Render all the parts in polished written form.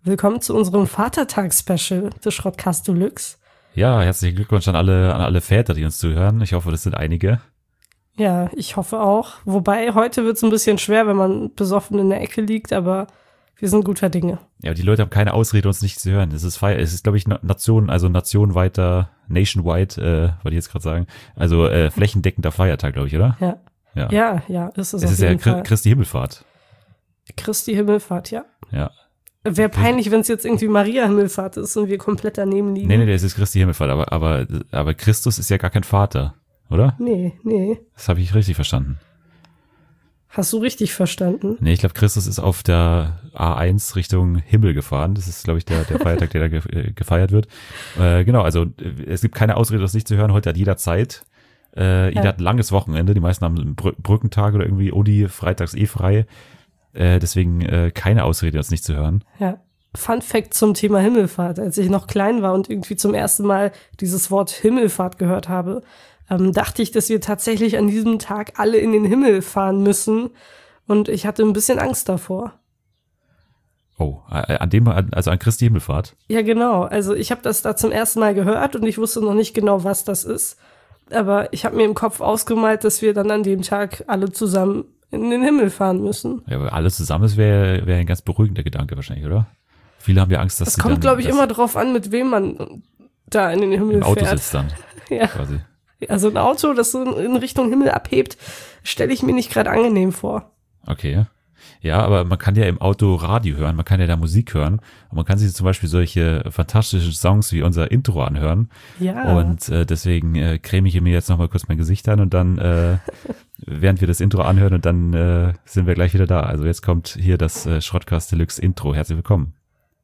Willkommen zu unserem Vatertags-Special des Schrottcast Deluxe. Ja, herzlichen Glückwunsch an alle Väter, die uns zuhören. Ich hoffe, das sind einige. Ja, ich hoffe auch. Wobei, heute wird es ein bisschen schwer, wenn man besoffen in der Ecke liegt, aber wir sind guter Dinge. Ja, aber die Leute haben keine Ausrede, uns nicht zu hören. Es ist, glaube ich, nationwide, wollte ich jetzt gerade sagen. Also flächendeckender Feiertag, glaube ich, oder? Ja, ist es Es auf ist jeden ja Fall. Christi Himmelfahrt. Christi Himmelfahrt, ja. Ja. Wäre peinlich, wenn es jetzt irgendwie Maria Himmelfahrt ist und wir komplett daneben liegen. Nee, es ist Christi Himmelfahrt, aber Christus ist ja gar kein Vater, oder? Nee. Das habe ich richtig verstanden. Hast du richtig verstanden? Nee, ich glaube, Christus ist auf der A1 Richtung Himmel gefahren. Das ist, glaube ich, der Feiertag, der da gefeiert wird. Genau, also es gibt keine Ausrede, das nicht zu hören. Heute hat jeder Zeit. Jeder hat ein langes Wochenende. Die meisten haben einen Brückentag oder irgendwie Uni, freitags frei. Deswegen keine Ausrede, das nicht zu hören. Ja. Fun Fact zum Thema Himmelfahrt. Als ich noch klein war und irgendwie zum ersten Mal dieses Wort Himmelfahrt gehört habe, dachte ich, dass wir tatsächlich an diesem Tag alle in den Himmel fahren müssen. Und ich hatte ein bisschen Angst davor. Oh, an Christi Himmelfahrt? Ja, genau. Also ich habe das da zum ersten Mal gehört und ich wusste noch nicht genau, was das ist. Aber ich habe mir im Kopf ausgemalt, dass wir dann an dem Tag alle zusammen in den Himmel fahren müssen. Ja, aber alles zusammen wäre ein ganz beruhigender Gedanke wahrscheinlich, oder? Viele haben ja Angst, dass das kommt, glaube ich, immer drauf an, mit wem man da in den Himmel fährt. Im Auto sitzt dann. Ja. Quasi. Also ein Auto, das so in Richtung Himmel abhebt, stelle ich mir nicht gerade angenehm vor. Okay. Ja, aber man kann ja im Auto Radio hören, man kann ja da Musik hören und man kann sich zum Beispiel solche fantastischen Songs wie unser Intro anhören. Ja. Und deswegen creme ich mir jetzt nochmal kurz mein Gesicht an und dann, während wir das Intro anhören und dann sind wir gleich wieder da. Also jetzt kommt hier das Schrottcast Deluxe Intro. Herzlich willkommen.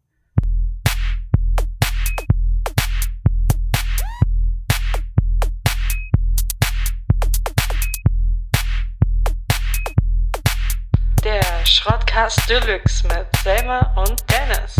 Der Schrottcast Deluxe mit Selma und Dennis.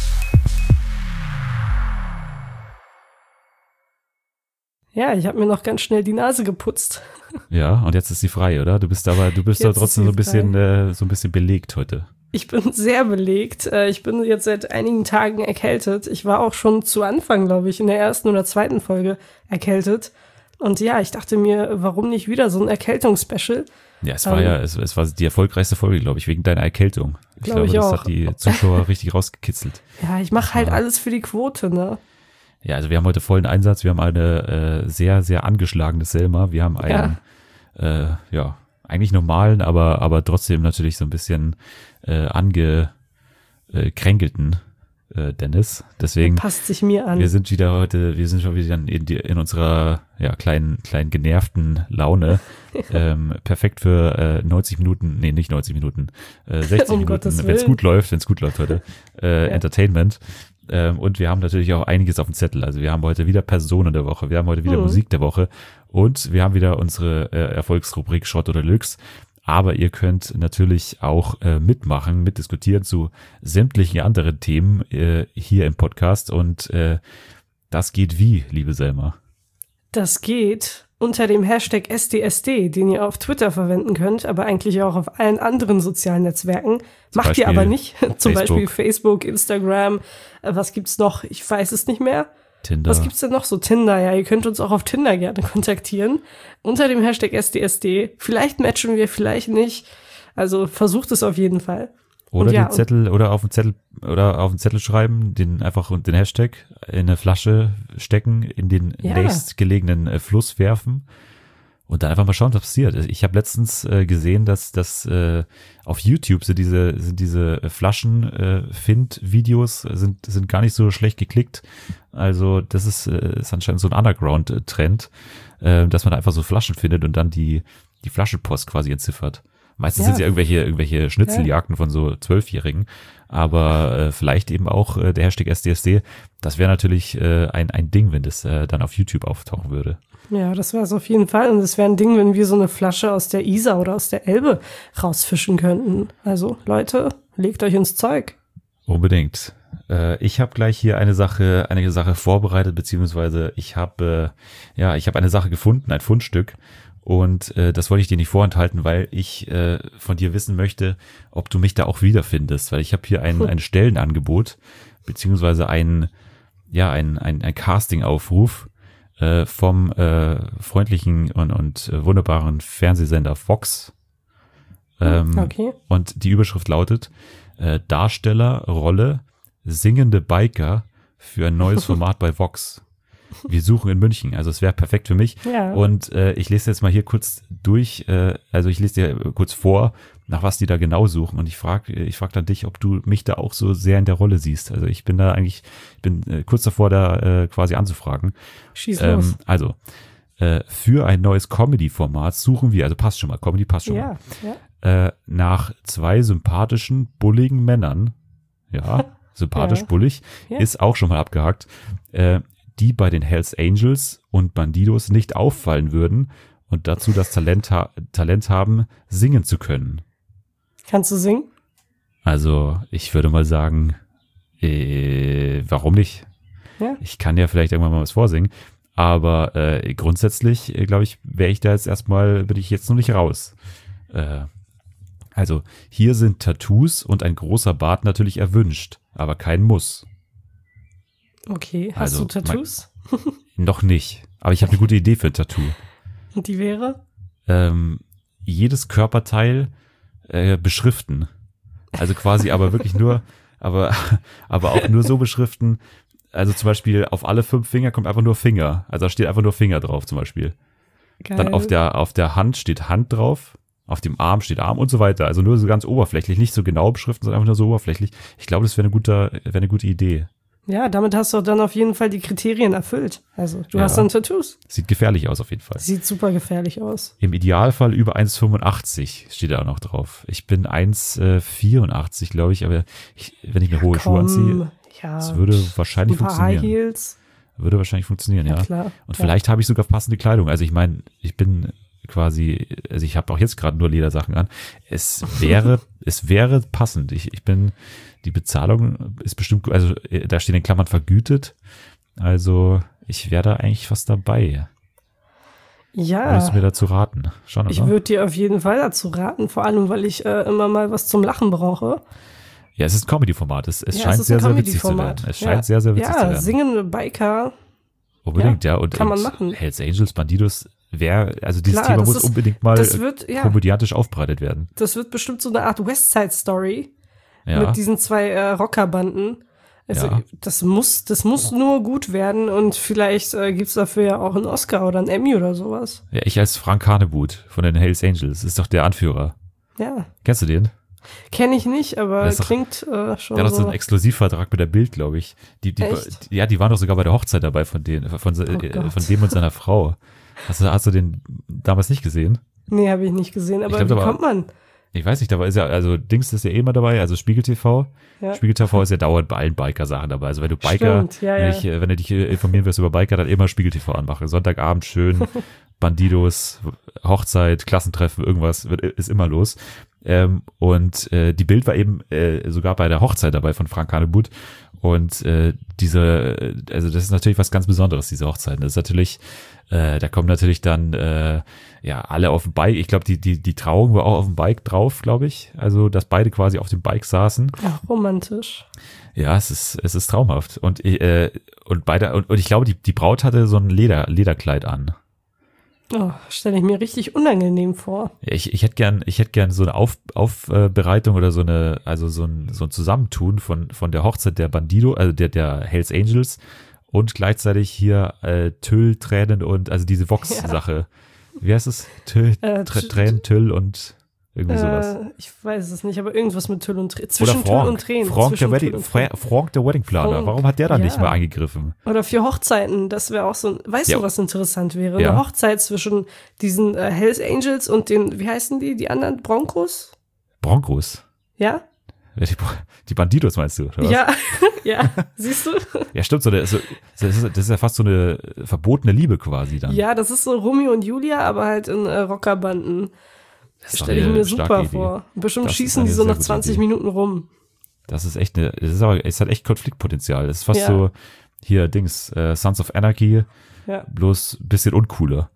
Ja, ich habe mir noch ganz schnell die Nase geputzt. Ja, und jetzt ist sie frei, oder? Du bist doch trotzdem so ein bisschen belegt heute. Ich bin sehr belegt. Ich bin jetzt seit einigen Tagen erkältet. Ich war auch schon zu Anfang, glaube ich, in der ersten oder zweiten Folge erkältet. Und ja, ich dachte mir, warum nicht wieder so ein Erkältungsspecial? Ja, es war die erfolgreichste Folge, glaube ich, wegen deiner Erkältung. Ich glaube, das auch. hat die Zuschauer richtig rausgekitzelt. Ja, ich mache halt alles für die Quote, ne? Ja, also wir haben heute vollen Einsatz. Wir haben eine sehr, sehr angeschlagene Selma. Wir haben einen, eigentlich normalen, aber trotzdem natürlich so ein bisschen angekränkelten Dennis. Deswegen passt sich mir an. wir sind schon wieder in unserer kleinen genervten Laune. Perfekt für 90 Minuten, nee, nicht 90 Minuten, 60 Minuten, wenn es gut läuft heute. Entertainment. Und wir haben natürlich auch einiges auf dem Zettel. Also wir haben heute wieder Personen der Woche, wir haben heute wieder Musik der Woche und wir haben wieder unsere Erfolgsrubrik Schrott oder Deluxe. Aber ihr könnt natürlich auch mitdiskutieren zu sämtlichen anderen Themen hier im Podcast. Und das geht wie, liebe Selma? Das geht unter dem Hashtag SDSD, den ihr auf Twitter verwenden könnt, aber eigentlich auch auf allen anderen sozialen Netzwerken. Macht ihr aber nicht. Zum Beispiel Facebook, Instagram. Was gibt's noch? Ich weiß es nicht mehr. Tinder. Was gibt's denn noch so? Tinder, ja, ihr könnt uns auch auf Tinder gerne kontaktieren. Unter dem Hashtag SDSD. Vielleicht matchen wir, vielleicht nicht. Also versucht es auf jeden Fall. Oder den Zettel auf den Zettel schreiben, den Hashtag in eine Flasche stecken, in den nächstgelegenen Fluss werfen und dann einfach mal schauen, was passiert. Ich habe letztens gesehen, dass auf YouTube sind diese Flaschen-Find-Videos sind gar nicht so schlecht geklickt. Also das ist anscheinend so ein Underground-Trend, dass man einfach so Flaschen findet und dann die Flaschenpost quasi entziffert. Meistens sind es ja irgendwelche Schnitzeljagden von so 12-Jährigen, aber vielleicht eben auch der Hashtag SDSD. Das wäre natürlich ein Ding, wenn das dann auf YouTube auftauchen würde. Ja, das wäre es auf jeden Fall. Und es wäre ein Ding, wenn wir so eine Flasche aus der Isar oder aus der Elbe rausfischen könnten. Also Leute, legt euch ins Zeug. Unbedingt. Ich habe gleich hier eine Sache vorbereitet, beziehungsweise ich habe eine Sache gefunden, ein Fundstück. Und das wollte ich dir nicht vorenthalten, weil ich von dir wissen möchte, ob du mich da auch wiederfindest. Weil ich habe hier ein Stellenangebot beziehungsweise ein Casting-Aufruf vom freundlichen und wunderbaren Fernsehsender Fox. Okay. Und die Überschrift lautet Darstellerrolle singende Biker für ein neues Format bei Vox. Wir suchen in München, also es wäre perfekt für mich. Ja. Und ich lese jetzt mal hier kurz durch, also ich lese dir kurz vor, nach was die da genau suchen. Und ich frag dann dich, ob du mich da auch so sehr in der Rolle siehst. Also ich bin kurz davor, da quasi anzufragen. Schieß los. Also, für ein neues Comedy-Format suchen wir, also passt schon mal, Comedy passt schon mal, nach 2 sympathischen, bulligen Männern, sympathisch, bullig, ist auch schon mal abgehakt, die bei den Hells Angels und Bandidos nicht auffallen würden und dazu das Talent haben, singen zu können. Kannst du singen? Also, ich würde mal sagen, warum nicht? Ja. Ich kann ja vielleicht irgendwann mal was vorsingen, aber grundsätzlich, glaube ich, bin ich jetzt noch nicht raus. Also, hier sind Tattoos und ein großer Bart natürlich erwünscht, aber kein Muss. Okay, hast du Tattoos? Noch nicht, aber ich habe eine gute Idee für ein Tattoo. Und die wäre? Jedes Körperteil beschriften. Also quasi aber wirklich nur, aber auch nur so beschriften, also zum Beispiel auf alle 5 Finger kommt einfach nur Finger. Also da steht einfach nur Finger drauf zum Beispiel. Geil. Dann auf der Hand steht Hand drauf, auf dem Arm steht Arm und so weiter. Also nur so ganz oberflächlich, nicht so genau beschriften, sondern einfach nur so oberflächlich. Ich glaube, das wäre eine gute Idee. Ja, damit hast du dann auf jeden Fall die Kriterien erfüllt. Also du hast dann Tattoos. Sieht gefährlich aus auf jeden Fall. Sieht super gefährlich aus. Im Idealfall über 1,85 steht da auch noch drauf. Ich bin 1,84, glaube ich, aber wenn ich mir hohe Schuhe anziehe, das würde wahrscheinlich funktionieren. High Heels. Würde wahrscheinlich funktionieren, ja. Klar, und vielleicht habe ich sogar passende Kleidung. Also ich meine, ich bin quasi, also ich habe auch jetzt gerade nur Ledersachen an. Es wäre passend. Die Bezahlung ist bestimmt, also da steht in Klammern vergütet. Also ich wäre da eigentlich fast dabei. Ja. Würdest du mir dazu raten? Schon, oder? Ich würde dir auf jeden Fall dazu raten, vor allem, weil ich immer mal was zum Lachen brauche. Ja, es ist ein Comedy-Format. Es scheint sehr, sehr witzig zu werden. Es scheint sehr, sehr witzig zu werden. Ja, singende Biker. Unbedingt, ja. Und kann man machen. Hells Angels, Bandidos, dieses Thema muss unbedingt mal komödiantisch aufbereitet werden. Das wird bestimmt so eine Art West Side Story mit diesen 2 Rockerbanden. Also das muss nur gut werden und vielleicht gibt's dafür ja auch einen Oscar oder einen Emmy oder sowas. Ja, ich als Frank Carnebut von den Hells Angels, ist doch der Anführer. Ja. Kennst du den? Kenne ich nicht, aber klingt schon so. Der hat so einen Exklusivvertrag mit der Bild, glaube ich. Die waren doch sogar bei der Hochzeit dabei von dem und seiner Frau. Hast du den damals nicht gesehen? Nee, habe ich nicht gesehen, aber wie kommt man? Ich weiß nicht, da ist ja, also Dings ist ja immer dabei, also Spiegel TV. Ja. Spiegel TV ist ja dauernd bei allen Biker-Sachen dabei. Also wenn du wenn du dich informieren willst über Biker, dann immer Spiegel TV anmachen. Sonntagabend schön, Bandidos, Hochzeit, Klassentreffen, irgendwas ist immer los. Und die Bild war eben sogar bei der Hochzeit dabei von Frank Carnebut. Und also das ist natürlich was ganz Besonderes, diese Hochzeiten. Das ist natürlich, da kommen natürlich dann alle auf dem Bike. Ich glaube, die Trauung war auch auf dem Bike drauf, glaube ich. Also, dass beide quasi auf dem Bike saßen. Ach, romantisch. Ja, es ist traumhaft. Und ich glaube, die Braut hatte so ein Lederkleid an. Oh, stelle ich mir richtig unangenehm vor. Ja, ich hätte gern so eine Aufbereitung oder so ein Zusammentun von der Hochzeit der Bandido, also der Hells Angels und gleichzeitig hier Tüll, Tränen und also diese Vox-Sache. Wie heißt es? Tränen, Tüll und irgendwie sowas. Ich weiß es nicht, aber irgendwas mit Tüll und Tränen. Zwischen Tüll und Tränen. Frank der Wedding Planer. Warum hat der da nicht mal eingegriffen? Oder für Hochzeiten, das wäre auch so. Weißt du, was interessant wäre? Eine Hochzeit zwischen diesen Hells Angels und den, wie heißen die anderen? Broncos? Broncos? Ja? Die Bandidos meinst du, oder was? Ja, siehst du? Ja, stimmt, das ist ja fast so eine verbotene Liebe quasi dann. Ja, das ist so Romeo und Julia, aber halt in Rockerbanden. Das stelle ich mir super vor. Bestimmt schießen die so nach 20 Minuten rum. Das ist echt es hat echt Konfliktpotenzial. Das ist fast so, hier, Sons of Anarchy, bloß ein bisschen uncooler.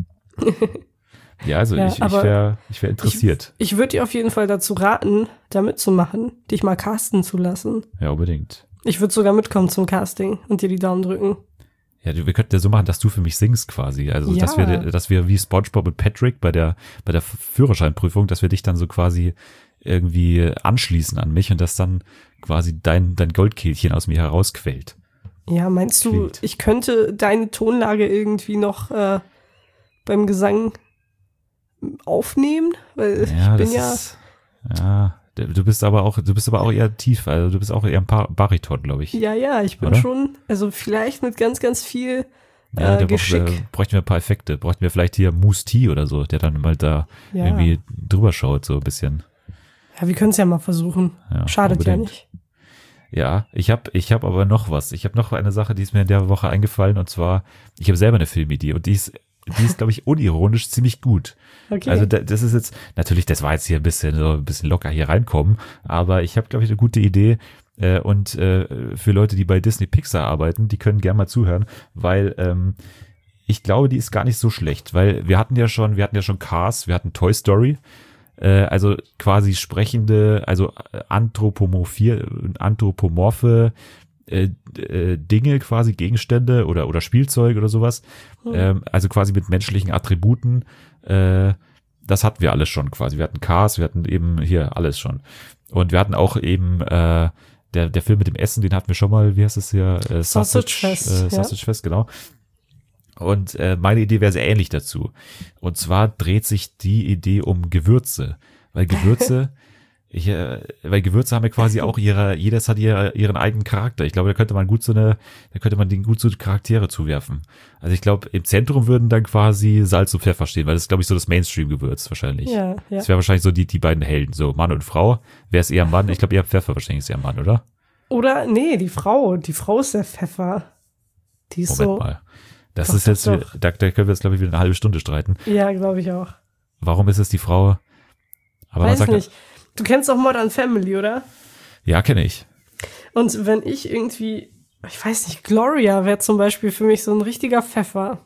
Ja, also ich wäre interessiert. Ich würde dir auf jeden Fall dazu raten, da mitzumachen, dich mal casten zu lassen. Ja, unbedingt. Ich würde sogar mitkommen zum Casting und dir die Daumen drücken. Ja, wir könnten ja so machen, dass du für mich singst quasi. Also, Ja. dass wir wie SpongeBob und Patrick bei der Führerscheinprüfung, dass wir dich dann so quasi irgendwie anschließen an mich und dass dann quasi dein Goldkehlchen aus mir herausquellt. Ja, meinst du, Quillt. ich könnte deine Tonlage irgendwie noch beim Gesang aufnehmen? Weil Ja, ich bin du bist aber auch eher tief, also du bist auch eher ein Bariton, glaube ich. ja, ich bin Oder? schon, also vielleicht mit ganz, ganz viel Ja, Geschick. bräuchten wir ein paar Effekte. Bräuchten wir vielleicht hier Moose T oder so, der dann mal da Ja. irgendwie drüber schaut, so ein bisschen. Ja, wir können es ja mal versuchen. Ja, Schadet ja unbedingt. nicht. Ja, ich hab aber noch was. Ich habe noch eine Sache, die ist mir in der Woche eingefallen, und zwar, ich habe selber eine Filmidee und die ist, glaube ich, unironisch ziemlich gut. Okay. Also das ist jetzt, natürlich, das war jetzt hier ein bisschen locker hier reinkommen, aber ich habe, glaube ich, eine gute Idee. Und für Leute, die bei Disney Pixar arbeiten, die können gerne mal zuhören, weil ich glaube, die ist gar nicht so schlecht, weil wir hatten ja schon Cars, wir hatten Toy Story, also quasi sprechende, also anthropomorphe Dinge, quasi Gegenstände oder Spielzeug oder sowas, also quasi mit menschlichen Attributen, das hatten wir alles schon quasi. Wir hatten Cars, wir hatten eben hier alles schon. Und wir hatten auch eben der Film mit dem Essen, den hatten wir schon mal, wie heißt es hier? Sausage Fest. Sausage Fest, genau. Und meine Idee wäre sehr ähnlich dazu. Und zwar dreht sich die Idee um Gewürze. Weil Gewürze haben ja quasi auch jedes hat ihren eigenen Charakter. Ich glaube, da könnte man denen gut so Charaktere zuwerfen. Also ich glaube, im Zentrum würden dann quasi Salz und Pfeffer stehen, weil das ist, glaube ich, so das Mainstream-Gewürz wahrscheinlich. Ja. Das wäre wahrscheinlich so die beiden Helden, so Mann und Frau. Wer ist eher Mann? Ich glaube, eher Pfeffer wahrscheinlich ist eher Mann, oder? Oder, nee, die Frau ist der Pfeffer. Die ist Moment so. mal. Das Doch, ist jetzt, doch. da können wir jetzt, glaube ich, wieder eine halbe Stunde streiten. Ja, glaube ich auch. Warum ist es die Frau? Aber man Weiß sagt, nicht. Du kennst doch Modern Family, oder? ja, kenne ich. Und wenn ich irgendwie, ich weiß nicht, Gloria wäre zum Beispiel für mich so ein richtiger Pfeffer.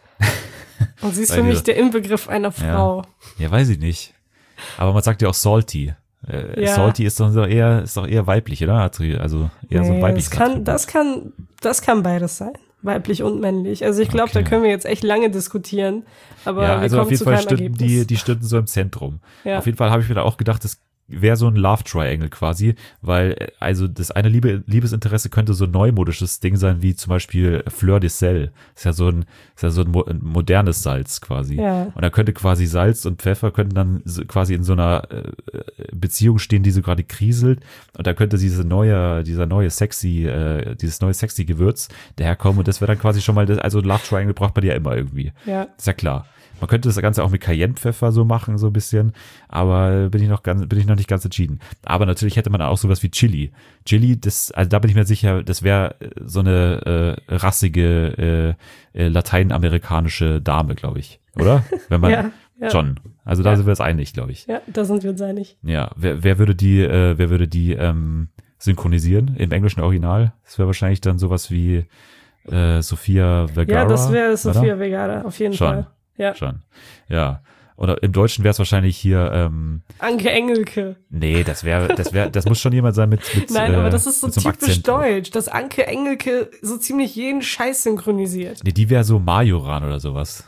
Und sie ist für mich der Inbegriff einer Frau. Ja, weiß ich nicht. Aber man sagt ja auch Salty. Ja. Salty ist doch eher weiblich, oder? Also eher so ein Nee, weibliches das kann beides sein. Weiblich und männlich. Also ich glaube, Okay. da können wir jetzt echt lange diskutieren. Aber Ja, wir also kommen auf jeden zu Fall keinem stünden Ergebnis. die stünden so im Zentrum. Ja. Auf jeden Fall habe ich mir da auch gedacht, das wäre so ein Love Triangle quasi, weil also das eine Liebesinteresse könnte so ein neumodisches Ding sein, wie zum Beispiel Fleur de Sel. Ist ja so ein modernes Salz quasi. Ja. Und da könnte quasi Salz und Pfeffer könnten dann quasi in so einer Beziehung stehen, die so gerade kriselt. Und da könnte dieses neue sexy Gewürz daherkommen. Und das wäre dann quasi schon mal also Love Triangle braucht man ja immer irgendwie. Ja. Ist ja klar. Man könnte das Ganze auch mit Cayennepfeffer so machen, so ein bisschen, aber bin ich noch nicht ganz entschieden. Aber natürlich hätte man auch sowas wie Chili. Chili, also da bin ich mir sicher, das wäre so eine rassige lateinamerikanische Dame, glaube ich. Oder? Wenn man Ja. schon. Also da sind wir uns einig, glaube ich. Ja, da sind wir uns einig. Ja, wer würde die synchronisieren im englischen Original? Das wäre wahrscheinlich dann sowas wie Sofia Vergara. Ja, das wäre oder? Sofia Vergara, auf jeden Schon. Fall. Ja. Schon. Ja. Oder im Deutschen wäre es wahrscheinlich hier, Anke Engelke. nee, das muss schon jemand sein mit Nein, aber das ist so mit einem typisch Akzent auch. deutsch, dass Anke Engelke so ziemlich jeden Scheiß synchronisiert. Nee, die wäre so Majoran oder sowas.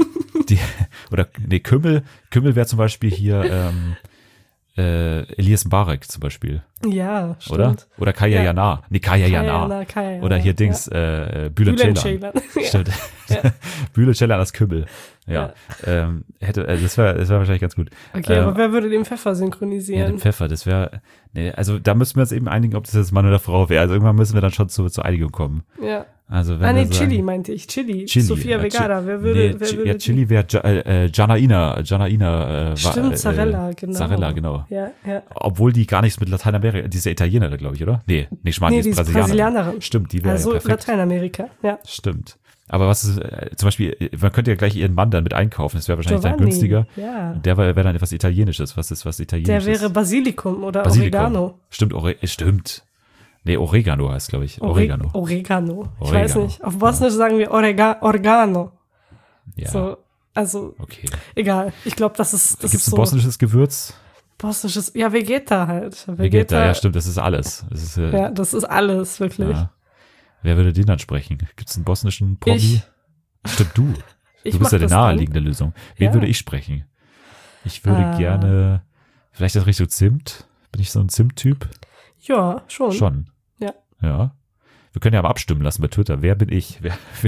Kümmel wäre zum Beispiel hier, Elias Mbarek zum Beispiel, Ja, stimmt. oder? Oder Kaya Ja. Jana. Nee, Kaya Jana. Kaya Oder hier Dings, Bülent Ceylan. Stimmt. Ja. Bülent Ceylan als Kümmel. Ja. Das wäre wahrscheinlich ganz gut. Okay, aber wer würde den Pfeffer Ja, synchronisieren? den Pfeffer, das wäre, nee, also da müssen wir uns eben einigen, ob das jetzt Mann oder Frau wäre. Also irgendwann müssen wir dann schon zur Einigung kommen. Ja. Also wenn Nee, wir sagen, Chili meinte ich. Chili. Chili. Sofia ja, Vergara. Wer würde ja, Chili wäre Janaina. Stimmt, Zarella, genau. Zarella, genau. Ja. Obwohl die gar nichts mit Lateinamerika, die ist ja Italienerin, glaube ich, oder? Nee, Schmarrn, Nee, die ist die ist Brasilianerin. Brasilianerin. Stimmt, die wäre Also ja perfekt. Lateinamerika, ja. Stimmt. Aber was ist, zum Beispiel, man könnte ja gleich ihren Mann dann mit einkaufen, das wäre wahrscheinlich dann Giovanni, günstiger. ja. Und der wäre dann etwas Italienisches. Was ist was Italienisches? Der wäre Basilikum oder Basilikum. Oregano. Stimmt. Nee, Oregano heißt, glaube ich. Oregano. Oregano. Ich Oregano. weiß nicht. Auf Bosnisch sagen wir Organo. Ja, So, also, okay. egal. Ich glaube, das ist Gibt es ein so. bosnisches Gewürz? Bosnisches, ja, Vegeta halt. Vegeta, ja stimmt, das ist alles. Das ist, ja, das ist alles, wirklich. Ja. Wer würde den dann sprechen? Gibt es einen bosnischen Promi? Stimmt, du. Du bist ja die naheliegende Lösung. Wen würde ich sprechen? Ich würde gerne, vielleicht in Richtung Zimt. Bin ich so ein Zimt-Typ? Ja, schon. Schon. Ja. Ja. Wir können ja mal abstimmen lassen bei Twitter. Wer bin ich?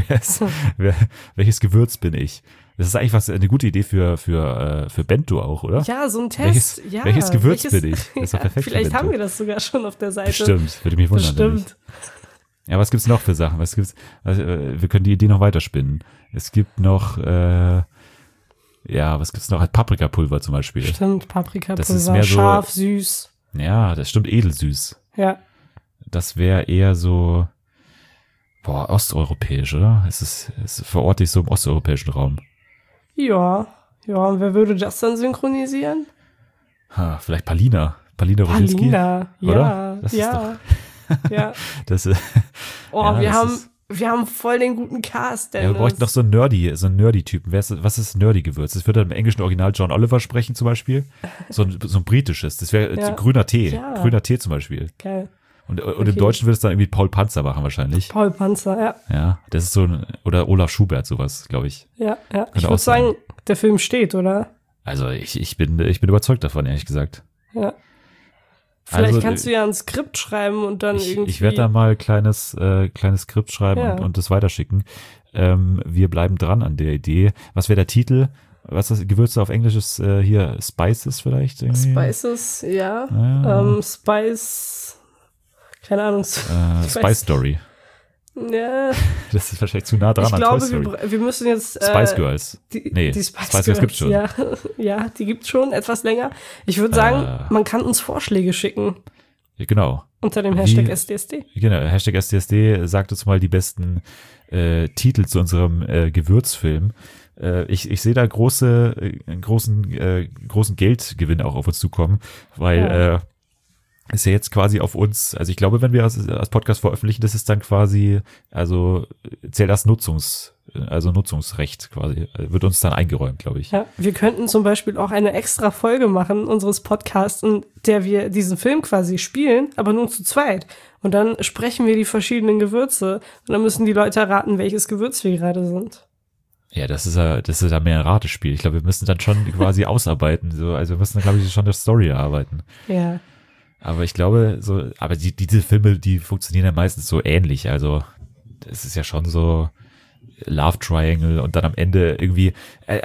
Welches Gewürz bin ich? Das ist eigentlich eine gute Idee für Bento auch, oder? Ja, so ein Test. Welches Gewürz bin ich? Das ist doch perfekt. Vielleicht haben wir das sogar schon auf der Seite. Bestimmt, würde mich wundern. Bestimmt. Ja, was gibt's noch für Sachen? Wir können die Idee noch weiterspinnen. Es gibt noch, was gibt's noch? Halt Paprikapulver zum Beispiel. Stimmt, Paprikapulver, das ist mehr so, scharf, süß. Ja, das stimmt, edelsüß. Ja. Das wäre eher so, osteuropäisch, oder? Es verorte ich so im osteuropäischen Raum. Ja, und wer würde das dann synchronisieren? Vielleicht Palina Roginski. Palina, oder? Ja. Das, wir haben voll den guten Cast, Dennis. Ja, wir bräuchten noch so einen Nerdy-Typen. Was ist Nerdy-Gewürz? Das würde im englischen Original John Oliver sprechen zum Beispiel. So ein britisches. Das wäre grüner Tee. Ja. Grüner Tee zum Beispiel. Geil. Und im Deutschen würde es dann irgendwie Paul Panzer machen wahrscheinlich. Paul Panzer, ja. Ja, das ist oder Olaf Schubert, sowas, glaube ich. Ja. Ich würde sagen, der Film steht, oder? Also ich bin überzeugt davon, ehrlich gesagt. Ja. Vielleicht kannst du ja ein Skript schreiben und dann irgendwie. Ich werde da mal kleines Skript schreiben und das weiterschicken. Wir bleiben dran an der Idee. Was wäre der Titel? Was das Gewürze auf Englisch ist hier Spices vielleicht? Irgendwie? Spices, ja. Spice, keine Ahnung. Spice Story. Ja. Das ist wahrscheinlich zu nah dran an Toy Story. Ich glaube, wir müssen jetzt Spice Girls. Die Spice Girls gibt's schon. Ja, die gibt's schon etwas länger. Ich würde sagen, man kann uns Vorschläge schicken. Ja, genau. Unter dem Hashtag SDSD. Genau, Hashtag SDSD sagt uns mal die besten Titel zu unserem Gewürzfilm. Ich sehe da großen Geldgewinn auch auf uns zukommen, weil ist ja jetzt quasi auf uns, also ich glaube, wenn wir als Podcast veröffentlichen, das ist dann quasi, also zählt das Nutzungsrecht quasi, wird uns dann eingeräumt, glaube ich. Ja, wir könnten zum Beispiel auch eine extra Folge machen unseres Podcasts, in der wir diesen Film quasi spielen, aber nur zu zweit. Und dann sprechen wir die verschiedenen Gewürze und dann müssen die Leute erraten, welches Gewürz wir gerade sind. Ja, das ist ja mehr ein Ratespiel. Ich glaube, wir müssen dann schon quasi ausarbeiten, also wir müssen dann, glaube ich, schon der Story erarbeiten. Ja. Aber ich glaube, diese Filme, die funktionieren ja meistens so ähnlich. Also, es ist ja schon so Love Triangle und dann am Ende irgendwie, ein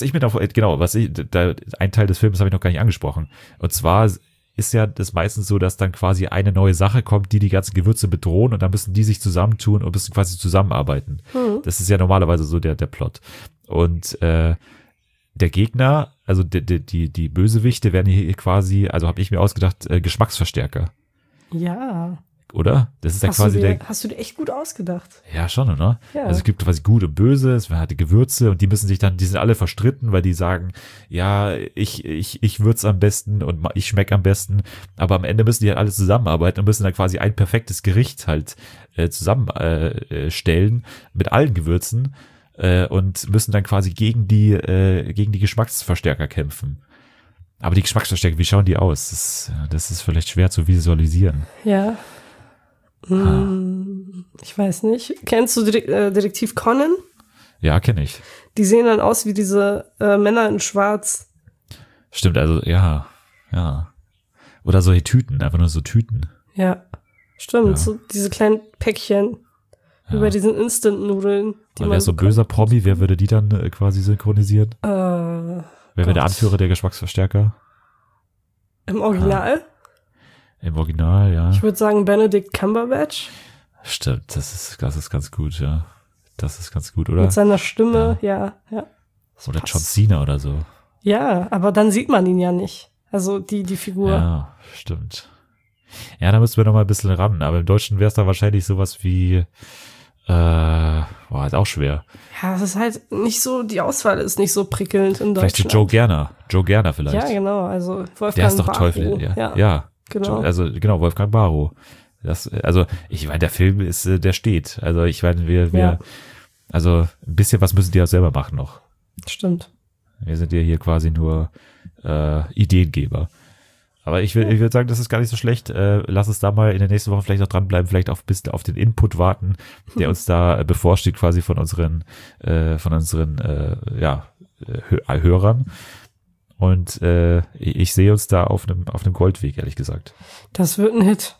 Teil des Films habe ich noch gar nicht angesprochen. Und zwar ist ja das meistens so, dass dann quasi eine neue Sache kommt, die ganzen Gewürze bedrohen und dann müssen die sich zusammentun und müssen quasi zusammenarbeiten. Mhm. Das ist ja normalerweise so der Plot. Und, der Gegner, also die Bösewichte werden hier quasi, also habe ich mir ausgedacht, Geschmacksverstärker. Ja. Oder? Das ist ja quasi Hast du dir echt gut ausgedacht. Ja, schon, oder? Ja. Also es gibt quasi gut und böse, es hat die Gewürze und die sind alle verstritten, weil die sagen, ja, ich würze am besten und ich schmecke am besten, aber am Ende müssen die halt alle zusammenarbeiten und müssen dann quasi ein perfektes Gericht halt zusammenstellen mit allen Gewürzen. Und müssen dann quasi gegen die Geschmacksverstärker kämpfen. Aber die Geschmacksverstärker, wie schauen die aus? Das ist vielleicht schwer zu visualisieren. Ja. Ich weiß nicht. Kennst du Detektiv Conan? Ja, kenne ich. Die sehen dann aus wie diese Männer in Schwarz. Stimmt, also ja. Oder solche Tüten, einfach nur so Tüten. Ja, stimmt. Ja. So diese kleinen Päckchen. Ja. Über diesen Instant-Nudeln. Wer ist so ein böser Promi? Wer würde die dann quasi synchronisieren? Wer wäre der Anführer der Geschmacksverstärker? Im Original? Im Original, ja. Ich würde sagen Benedict Cumberbatch. Stimmt, das ist ganz gut, ja. Das ist ganz gut, oder? Mit seiner Stimme, ja. Oder John Cena oder so. Ja, aber dann sieht man ihn ja nicht. Also die Figur. Ja, stimmt. Ja, da müssen wir noch mal ein bisschen ran. Aber im Deutschen wäre es da wahrscheinlich sowas wie ist auch schwer. Ja, es ist halt nicht so, die Auswahl ist nicht so prickelnd in Deutschland. Vielleicht Joe Gerner vielleicht. Ja, genau, also Wolfgang Der ist doch Barrow. Teufel, ja. Genau. Wolfgang Barrow. Ich meine, der Film ist, der steht. Also ich meine, also ein bisschen was müssen die ja selber machen noch. Stimmt. Wir sind ja hier quasi nur Ideengeber. Aber ich würde sagen, das ist gar nicht so schlecht. Lass uns da mal in der nächsten Woche vielleicht noch dranbleiben, vielleicht auch ein bisschen auf den Input warten, der uns da bevorsteht quasi von unseren Hörern. Und ich sehe uns da auf einem Goldweg, ehrlich gesagt. Das wird ein Hit.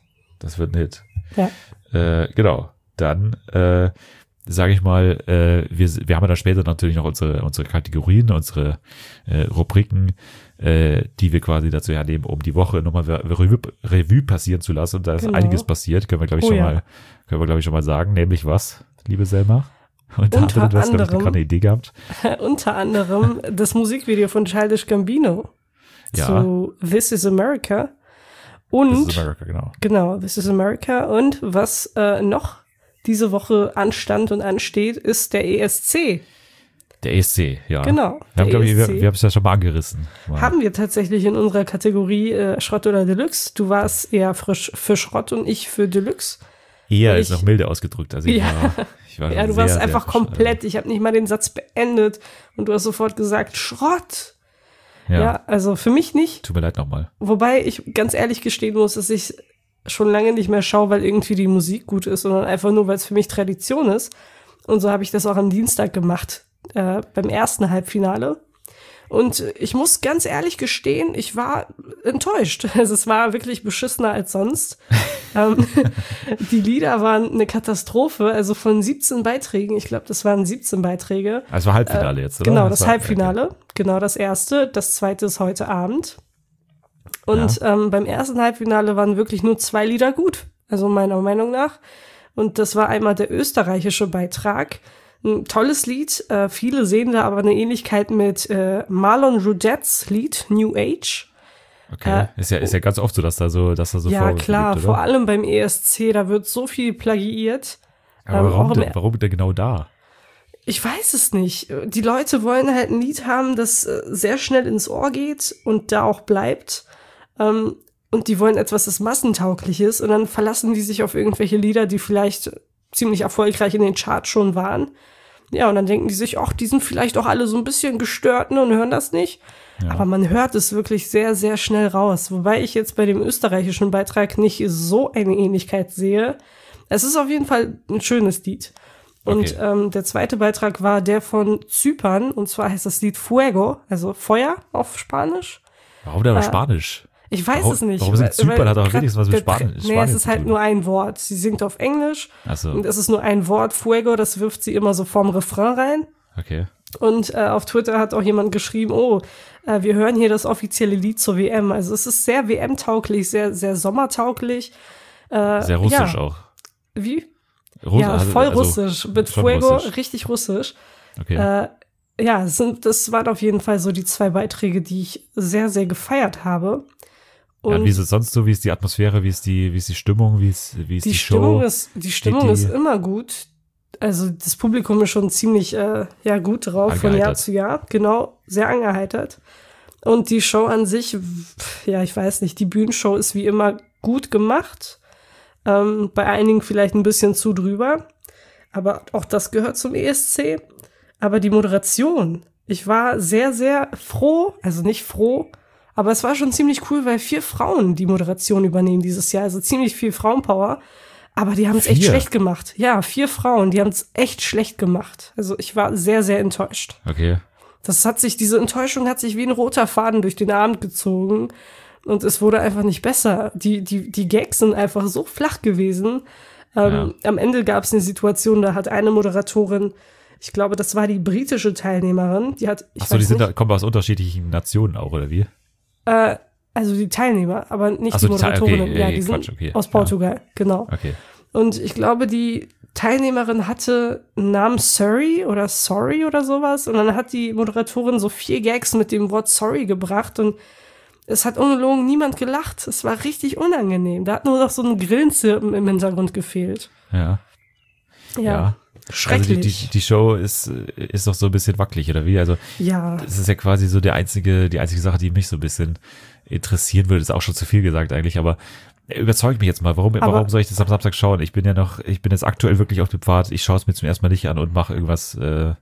Ja. Genau. Dann sage ich mal, wir haben ja dann später natürlich noch unsere Kategorien, unsere Rubriken, die wir quasi dazu hernehmen, um die Woche nochmal Revue passieren zu lassen. Und da ist einiges passiert, können wir, glaube ich, schon mal sagen. Nämlich was, liebe Selma? Du hast, glaube ich, gerade eine Idee gehabt. Unter anderem das Musikvideo von Childish Gambino zu This is America. Und This is America, genau. Genau, This is America. Und was noch diese Woche anstand und ansteht, ist der ESC. Der ESC, ja. Genau. Wir haben es ja schon mal angerissen. Wow. Haben wir tatsächlich in unserer Kategorie Schrott oder Deluxe. Du warst eher frisch für Schrott und ich für Deluxe. Eher ist noch milde ausgedrückt. Also ich war du warst einfach komplett. Ich habe nicht mal den Satz beendet und du hast sofort gesagt, Schrott. Ja, also für mich nicht. Tut mir leid nochmal. Wobei ich ganz ehrlich gestehen muss, dass ich schon lange nicht mehr schaue, weil irgendwie die Musik gut ist, sondern einfach nur, weil es für mich Tradition ist. Und so habe ich das auch am Dienstag gemacht, beim ersten Halbfinale. Und ich muss ganz ehrlich gestehen, ich war enttäuscht. Also es war wirklich beschissener als sonst. Die Lieder waren eine Katastrophe. Also von 17 Beiträgen, ich glaube, das waren 17 Beiträge. Also Halbfinale jetzt, oder? Genau, das Halbfinale. Okay. Genau, das erste. Das zweite ist heute Abend. Und beim ersten Halbfinale waren wirklich nur 2 Lieder gut. Also meiner Meinung nach. Und das war einmal der österreichische Beitrag. Ein tolles Lied. Viele sehen da aber eine Ähnlichkeit mit Marlon Rougettes Lied New Age. Okay, ist ja ganz oft so, dass da so ja, klar, gibt, vor allem beim ESC, da wird so viel plagiiert. Aber warum denn genau da? Ich weiß es nicht. Die Leute wollen halt ein Lied haben, das sehr schnell ins Ohr geht und da auch bleibt. Und die wollen etwas, das massentauglich ist. Und dann verlassen die sich auf irgendwelche Lieder, die vielleicht ziemlich erfolgreich in den Charts schon waren. Ja, und dann denken die sich, ach, die sind vielleicht auch alle so ein bisschen gestört, ne, und hören das nicht. Ja. Aber man hört es wirklich sehr, sehr schnell raus. Wobei ich jetzt bei dem österreichischen Beitrag nicht so eine Ähnlichkeit sehe. Es ist auf jeden Fall ein schönes Lied. Und der zweite Beitrag war der von Zypern. Und zwar heißt das Lied Fuego, also Feuer auf Spanisch. Warum denn aber Spanisch? Ich weiß es nicht. Warum singt Zypern? Hat auch wenigstens was mit Spanisch. Nee, es ist halt nur ein Wort. Sie singt auf Englisch. Ach so. Und es ist nur ein Wort. Fuego, das wirft sie immer so vorm Refrain rein. Okay. Und auf Twitter hat auch jemand geschrieben, wir hören hier das offizielle Lied zur WM. Also es ist sehr WM-tauglich, sehr, sehr sommertauglich. Sehr russisch auch. Wie? Voll russisch. Mit Fuego, russisch. Richtig russisch. Okay. Das waren auf jeden Fall so die 2 Beiträge, die ich sehr, sehr gefeiert habe. Und wie ist es sonst so? Wie ist die Atmosphäre? Wie ist die Stimmung? Wie ist die Show? Die Stimmung ist immer gut. Also das Publikum ist schon ziemlich gut drauf von Jahr zu Jahr. Genau, sehr angeheitert. Und die Show an sich, ich weiß nicht, die Bühnenshow ist wie immer gut gemacht. Bei einigen vielleicht ein bisschen zu drüber. Aber auch das gehört zum ESC. Aber die Moderation, ich war sehr, sehr froh, also nicht froh, aber es war schon ziemlich cool, weil 4 Frauen die Moderation übernehmen dieses Jahr. Also ziemlich viel Frauenpower. Aber die haben es echt schlecht gemacht. Ja, 4 Frauen, die haben es echt schlecht gemacht. Also ich war sehr, sehr enttäuscht. Okay. Diese Enttäuschung hat sich wie ein roter Faden durch den Abend gezogen. Und es wurde einfach nicht besser. Die Gags sind einfach so flach gewesen. Am Ende gab es eine Situation, da hat eine Moderatorin, ich glaube, das war die britische Teilnehmerin, die hat, kommen aus unterschiedlichen Nationen auch, oder wie? Also die Teilnehmer, aber nicht die Moderatorinnen. Die sind aus Portugal, genau. Okay. Und ich glaube, die Teilnehmerin hatte einen Namen Sorry oder sowas. Und dann hat die Moderatorin so 4 Gags mit dem Wort Sorry gebracht. Und es hat ungelogen niemand gelacht. Es war richtig unangenehm. Da hat nur noch so ein Grillenzirpen im Hintergrund gefehlt. Ja. Schrecklich. Also die Show ist doch so ein bisschen wackelig, oder wie? Also das ist ja quasi so die einzige Sache, die mich so ein bisschen interessieren würde. Ist auch schon zu viel gesagt eigentlich, aber überzeug mich jetzt mal. Warum soll ich das am Samstag schauen? Ich bin jetzt aktuell wirklich auf dem Pfad. Ich schaue es mir zum ersten Mal nicht an und mache irgendwas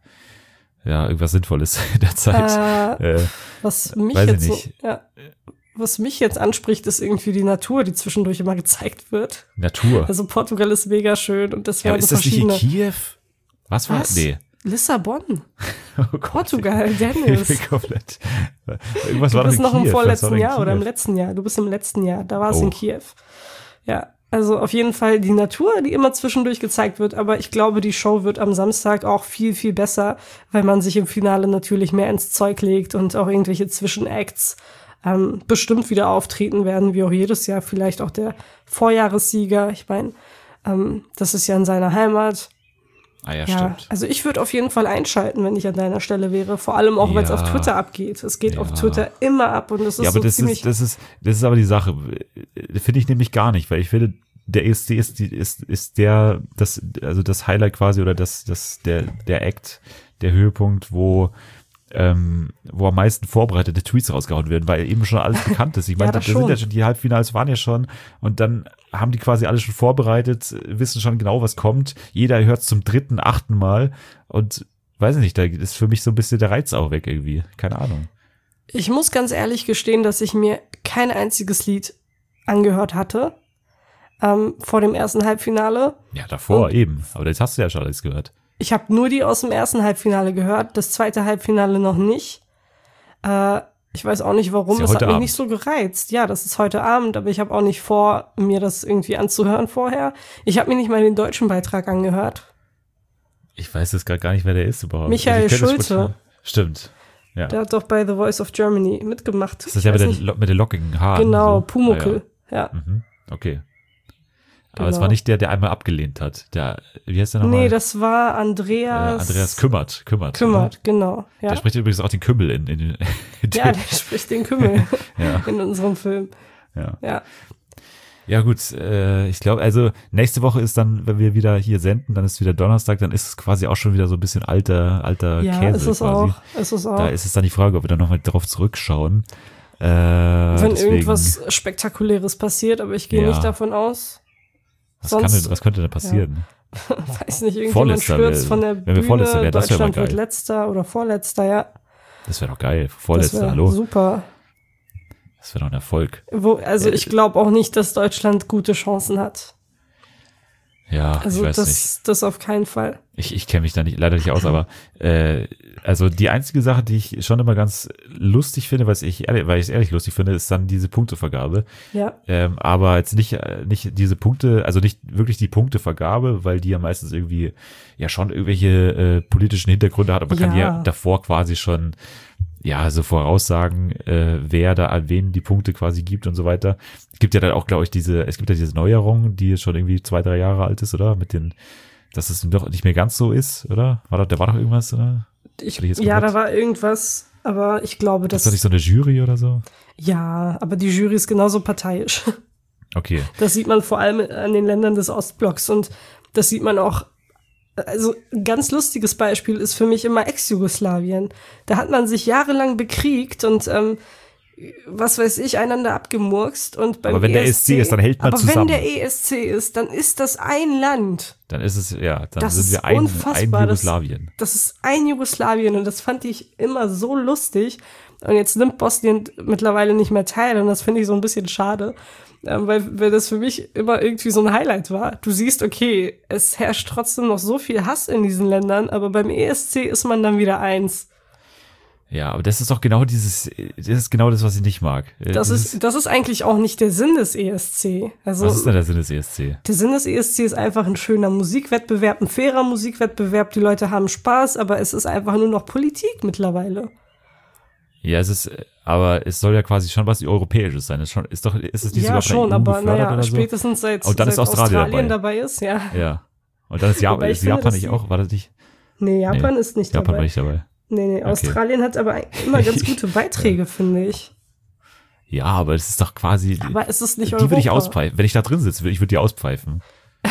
irgendwas Sinnvolles in der Zeit. Was mich weiß jetzt ich nicht. was mich jetzt anspricht, ist irgendwie die Natur, die zwischendurch immer gezeigt wird. Natur? Also Portugal ist mega schön und das waren ist das nicht in Kiew? Was war? Nee. Lissabon. Oh Portugal, Dennis. Komplett. Irgendwas war du bist noch im Kiew. vorletzten Jahr oder im letzten Jahr. Du bist im letzten Jahr. Da war es in Kiew. Ja, also auf jeden Fall die Natur, die immer zwischendurch gezeigt wird. Aber ich glaube, die Show wird am Samstag auch viel, viel besser, weil man sich im Finale natürlich mehr ins Zeug legt und auch irgendwelche Zwischenacts bestimmt wieder auftreten werden, wie auch jedes Jahr. Vielleicht auch der Vorjahressieger. Ich meine, das ist ja in seiner Heimat. Ah ja, stimmt. Also ich würde auf jeden Fall einschalten, wenn ich an deiner Stelle wäre. Vor allem auch, weil es auf Twitter abgeht. Es geht auf Twitter immer ab und das ist aber so ziemlich... Das ist aber die Sache. Finde ich nämlich gar nicht, weil ich finde, der ESC ist das Highlight quasi oder der Act, der Höhepunkt, wo am meisten vorbereitete Tweets rausgehauen werden, weil eben schon alles bekannt ist. Ich meine, das sind ja schon, die Halbfinals waren ja schon und dann haben die quasi alles schon vorbereitet, wissen schon genau, was kommt. Jeder hört es zum 3., 8. Mal und weiß ich nicht, da ist für mich so ein bisschen der Reiz auch weg irgendwie. Keine Ahnung. Ich muss ganz ehrlich gestehen, dass ich mir kein einziges Lied angehört hatte vor dem ersten Halbfinale. Ja, davor eben. Aber das hast du ja schon alles gehört. Ich habe nur die aus dem ersten Halbfinale gehört, das zweite Halbfinale noch nicht. Ich weiß auch nicht warum, es hat mich nicht so gereizt. Ja, das ist heute Abend, aber ich habe auch nicht vor, mir das irgendwie anzuhören vorher. Ich habe mir nicht mal den deutschen Beitrag angehört. Ich weiß jetzt gar nicht, wer der ist überhaupt. Michael Schulte. Stimmt. Ja. Der hat doch bei The Voice of Germany mitgemacht. Das ist ja mit den lockigen Haaren. Genau, so. Pumuckl. Ja. Mhm. Okay. Aber es war nicht der einmal abgelehnt hat. Wie heißt der nochmal? Nee, das war Andreas. Andreas Kümmert, genau. Ja. Der spricht übrigens auch den Kümmel in ja, der spricht den Kümmel ja. in unserem Film. Ja. Ja gut, ich glaube, also nächste Woche ist dann, wenn wir wieder hier senden, dann ist wieder Donnerstag, dann ist es quasi auch schon wieder so ein bisschen alter Käse ist es quasi. Ist es auch. Da ist es dann die Frage, ob wir dann nochmal drauf zurückschauen. Wenn irgendwas Spektakuläres passiert, aber ich gehe nicht davon aus. Was könnte denn passieren? Ja. Weiß nicht, irgendjemand stürzt von der Bühne, wenn wir Vorletzter wären, das wäre mal geil. Deutschland wird Letzter oder Vorletzter, ja. Das wäre doch geil. Vorletzter, hallo? Super. Das wäre doch ein Erfolg. Ich glaube auch nicht, dass Deutschland gute Chancen hat. Ja, also ich weiß nicht. Das auf keinen Fall. Ich kenne mich da leider nicht aus, aber also die einzige Sache, die ich schon immer ganz lustig finde, weil ich es ehrlich lustig finde, ist dann diese Punktevergabe. Ja. Aber jetzt nicht diese Punkte, also nicht wirklich die Punktevergabe, weil die ja meistens irgendwie ja schon irgendwelche politischen Hintergründe hat, aber kann ja davor quasi schon so voraussagen, wer da an wen die Punkte quasi gibt und so weiter. Es gibt ja dann auch, glaube ich, diese Neuerung, die schon irgendwie 2-3 Jahre alt ist, oder? Dass es doch nicht mehr ganz so ist, oder? Da war doch irgendwas, oder? Da war irgendwas, aber ich glaube, das ist doch nicht so eine Jury oder so? Ja, aber die Jury ist genauso parteiisch. Okay. Das sieht man vor allem an den Ländern des Ostblocks und das sieht man auch. Also ein ganz lustiges Beispiel ist für mich immer Ex-Jugoslawien. Da hat man sich jahrelang bekriegt und was weiß ich, einander abgemurkst. Und beim aber wenn der ESC ist, dann hält man zusammen. Aber wenn der ESC ist, dann ist das ein Land. Dann ist es, dann das sind wir ein Jugoslawien. Das ist ein Jugoslawien und das fand ich immer so lustig. Und jetzt nimmt Bosnien mittlerweile nicht mehr teil und das finde ich so ein bisschen schade. Weil das für mich immer irgendwie so ein Highlight war. Du siehst, okay, es herrscht trotzdem noch so viel Hass in diesen Ländern, aber beim ESC ist man dann wieder eins. Ja, aber das ist doch genau das ist genau das, was ich nicht mag. Das ist eigentlich auch nicht der Sinn des ESC. Also, was ist denn der Sinn des ESC? Der Sinn des ESC ist einfach ein schöner Musikwettbewerb, ein fairer Musikwettbewerb. Die Leute haben Spaß, aber es ist einfach nur noch Politik mittlerweile. Ja, aber es soll ja quasi schon was Europäisches sein. Ist es nicht sogar schon, aber naja, spätestens seit Australien dabei ist, ja. Ja. Und dann ist Japan nicht auch, war das nicht? Nee, Japan ist nicht dabei. Japan war nicht dabei. Nee, okay. Australien hat aber immer ganz gute Beiträge, finde ich. Ja, aber es ist doch quasi. Aber es ist nicht Europa. Die würde ich auspfeifen. Wenn ich da drin sitze, ich würde die auspfeifen.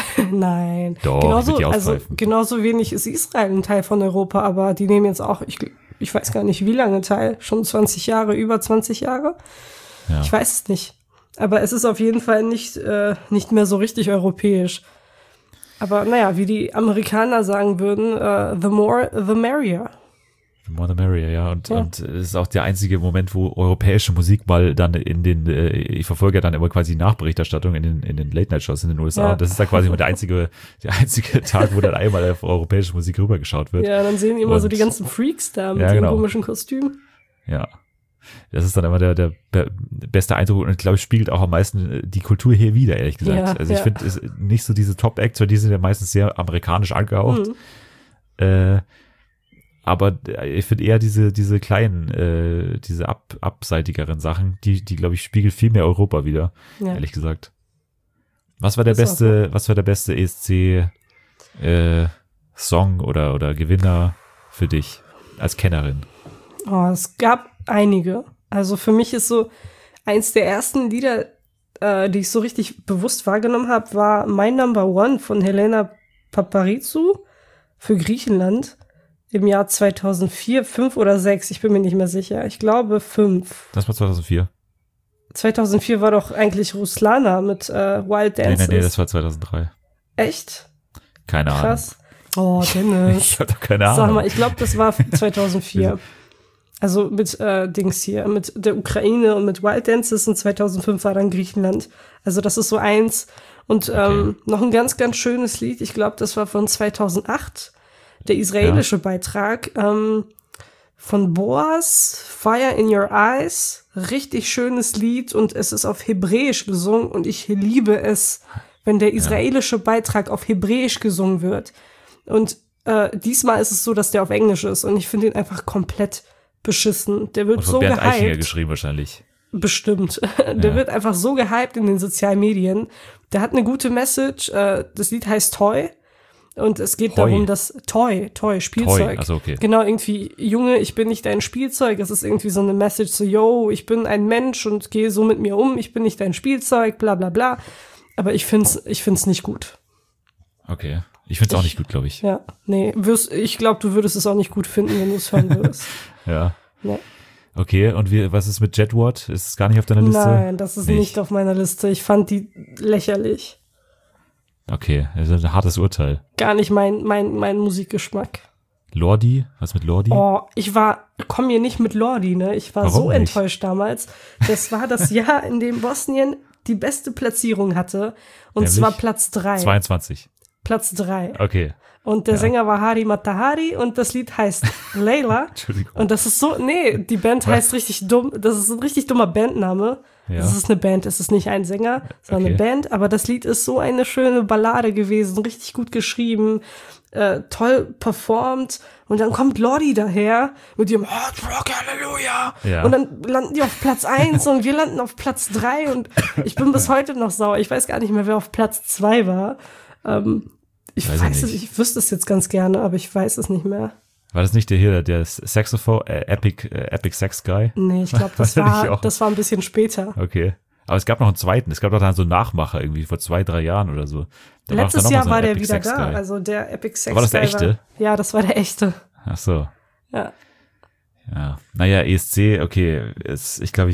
Nein. Doch, ich würde die auspfeifen. Genauso wenig ist Israel ein Teil von Europa, aber die nehmen jetzt auch, ich weiß gar nicht, wie lange teil. Schon 20 Jahre, über 20 Jahre? Ja. Ich weiß es nicht. Aber es ist auf jeden Fall nicht mehr so richtig europäisch. Aber naja, wie die Amerikaner sagen würden, the more, the merrier. The more the merrier, ja. Und es ist auch der einzige Moment, wo europäische Musik mal dann ich verfolge ja dann immer quasi die Nachberichterstattung in den Late-Night-Shows in den USA. Und das ist dann quasi immer der einzige Tag, wo dann einmal auf europäische Musik rübergeschaut wird. Ja, dann sehen immer so die ganzen Freaks da mit den komischen Kostümen. Ja. Das ist dann immer der beste Eindruck und ich glaube, es spiegelt auch am meisten die Kultur hier wieder, ehrlich gesagt. Ja, also ich finde es nicht so diese Top-Acts, weil die sind ja meistens sehr amerikanisch angehaucht. Aber ich finde eher diese kleinen, diese abseitigeren Sachen, die glaube ich, spiegeln viel mehr Europa wieder, ehrlich gesagt. Was war der beste ESC Song oder Gewinner für dich als Kennerin? Oh, es gab einige. Also für mich ist so eins der ersten Lieder, die ich so richtig bewusst wahrgenommen habe, war My Number One von Helena Paparizou für Griechenland im Jahr 2004, 5 oder 6, ich bin mir nicht mehr sicher. Ich glaube 5. Das war 2004. 2004 war doch eigentlich Ruslana mit Wild Dances. Nee, das war 2003. Echt? Keine Ahnung. Krass. Oh, Dennis. Ich hab doch keine Ahnung. Sag mal, ich glaube, das war 2004. Also mit Dings hier, mit der Ukraine und mit Wild Dances und 2005 war dann Griechenland. Also das ist so eins. Und noch ein ganz, ganz schönes Lied. Ich glaube, das war von 2008. Der israelische Beitrag von Boas, Fire in Your Eyes. Richtig schönes Lied und es ist auf Hebräisch gesungen und ich liebe es, wenn der israelische Beitrag auf Hebräisch gesungen wird. Und diesmal ist es so, dass der auf Englisch ist und ich finde ihn einfach komplett beschissen. Der wird so Bernd gehypt. Eichinger geschrieben wahrscheinlich. Bestimmt. Der wird einfach so gehypt in den sozialen Medien. Der hat eine gute Message. Das Lied heißt Toy. Und es geht darum, dass Toy, Spielzeug. Also okay. Genau, irgendwie, Junge, ich bin nicht dein Spielzeug. Es ist irgendwie so eine Message so, yo, ich bin ein Mensch und gehe so mit mir um. Ich bin nicht dein Spielzeug, bla bla bla. Aber ich find's nicht gut. Okay. Ich find's auch nicht gut, glaube ich. Ja, nee. Ich glaube, du würdest es auch nicht gut finden, wenn du es hören würdest. Ja. Nee. Okay, und was ist mit Jedward? Ist es gar nicht auf deiner Liste? Nein, das ist nicht auf meiner Liste. Ich fand die lächerlich. Okay, das ist ein hartes Urteil. Gar nicht mein Musikgeschmack. Lordi? Was mit Lordi? Oh, komm hier nicht mit Lordi, ne? Ich war so enttäuscht damals. Das war das Jahr, in dem Bosnien die beste Platzierung hatte. Und nämlich zwar Platz 3. 22. Platz 3. Okay. Und der Sänger war Hadi Matahari und das Lied heißt Layla. Entschuldigung. Und das ist so, die Band heißt richtig dumm, das ist ein richtig dummer Bandname. Ja. Das ist eine Band, es ist nicht ein Sänger, sondern eine Band, aber das Lied ist so eine schöne Ballade gewesen, richtig gut geschrieben, toll performt und dann kommt Lordi daher mit ihrem Hard Rock Halleluja und dann landen die auf Platz 1 und wir landen auf Platz 3 und ich bin bis heute noch sauer, ich weiß gar nicht mehr, wer auf Platz 2 war. Ich wüsste es jetzt ganz gerne, aber ich weiß es nicht mehr. War das nicht der Saxophone, Epic Sax Guy? Nee, ich glaube, das war ein bisschen später. Okay. Aber es gab noch einen zweiten. Es gab doch dann so einen Nachmacher irgendwie vor 2-3 Jahren oder so. Letztes Jahr war der wieder da. Also der Epic Sax Guy. War das der echte? Ja, das war der echte. Ach so. Ja. Ja. Naja, ESC, okay. Ich glaube,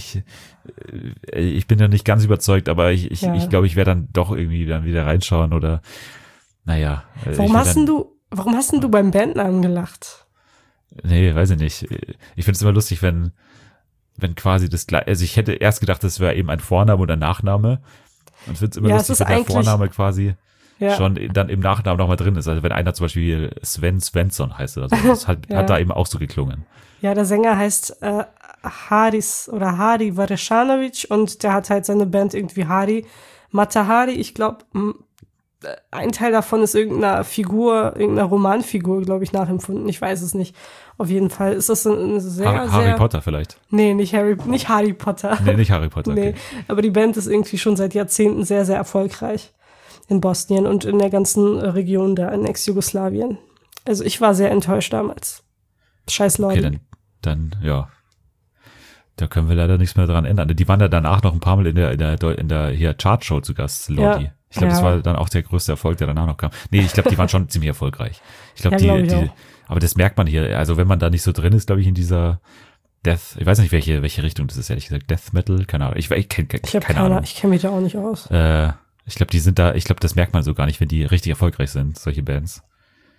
ich bin ja nicht ganz überzeugt, aber ich glaube, ich werde dann doch irgendwie dann wieder reinschauen oder naja. Warum hast du beim Bandnamen gelacht? Nee, weiß ich nicht. Ich finde es immer lustig, wenn quasi das gleiche, also ich hätte erst gedacht, das wäre eben ein Vorname oder ein Nachname. Und ich finde es immer lustig, wenn der Vorname quasi schon dann im Nachnamen nochmal drin ist. Also wenn einer zum Beispiel Sven Svensson heißt oder so, das hat da eben auch so geklungen. Ja, der Sänger heißt Hadi Vareshanovic und der hat halt seine Band irgendwie Hadi Matahari. Ich glaube, ein Teil davon ist irgendeiner Romanfigur, glaube ich, nachempfunden. Ich weiß es nicht. Auf jeden Fall ist das eine sehr, Harry Potter vielleicht. Nee, nicht Harry Potter. Nee, nicht Harry Potter. Okay. Nee, aber die Band ist irgendwie schon seit Jahrzehnten sehr, sehr erfolgreich in Bosnien und in der ganzen Region da in Ex-Jugoslawien. Also ich war sehr enttäuscht damals. Scheiß Leute. Okay, dann ja. Da können wir leider nichts mehr dran ändern. Die waren ja danach noch ein paar Mal in der hier Chartshow zu Gast, Lordi. Ja. Ich glaube, das war dann auch der größte Erfolg, der danach noch kam. Nee, ich glaube, die waren schon ziemlich erfolgreich. Ich glaube, aber das merkt man hier. Also wenn man da nicht so drin ist, glaube ich, in dieser ich weiß nicht, welche Richtung das ist, ehrlich gesagt. Death Metal? Keine Ahnung. Ich kenne keine Ahnung. Ich kenne mich da auch nicht aus. Ich glaube, das merkt man so gar nicht, wenn die richtig erfolgreich sind, solche Bands.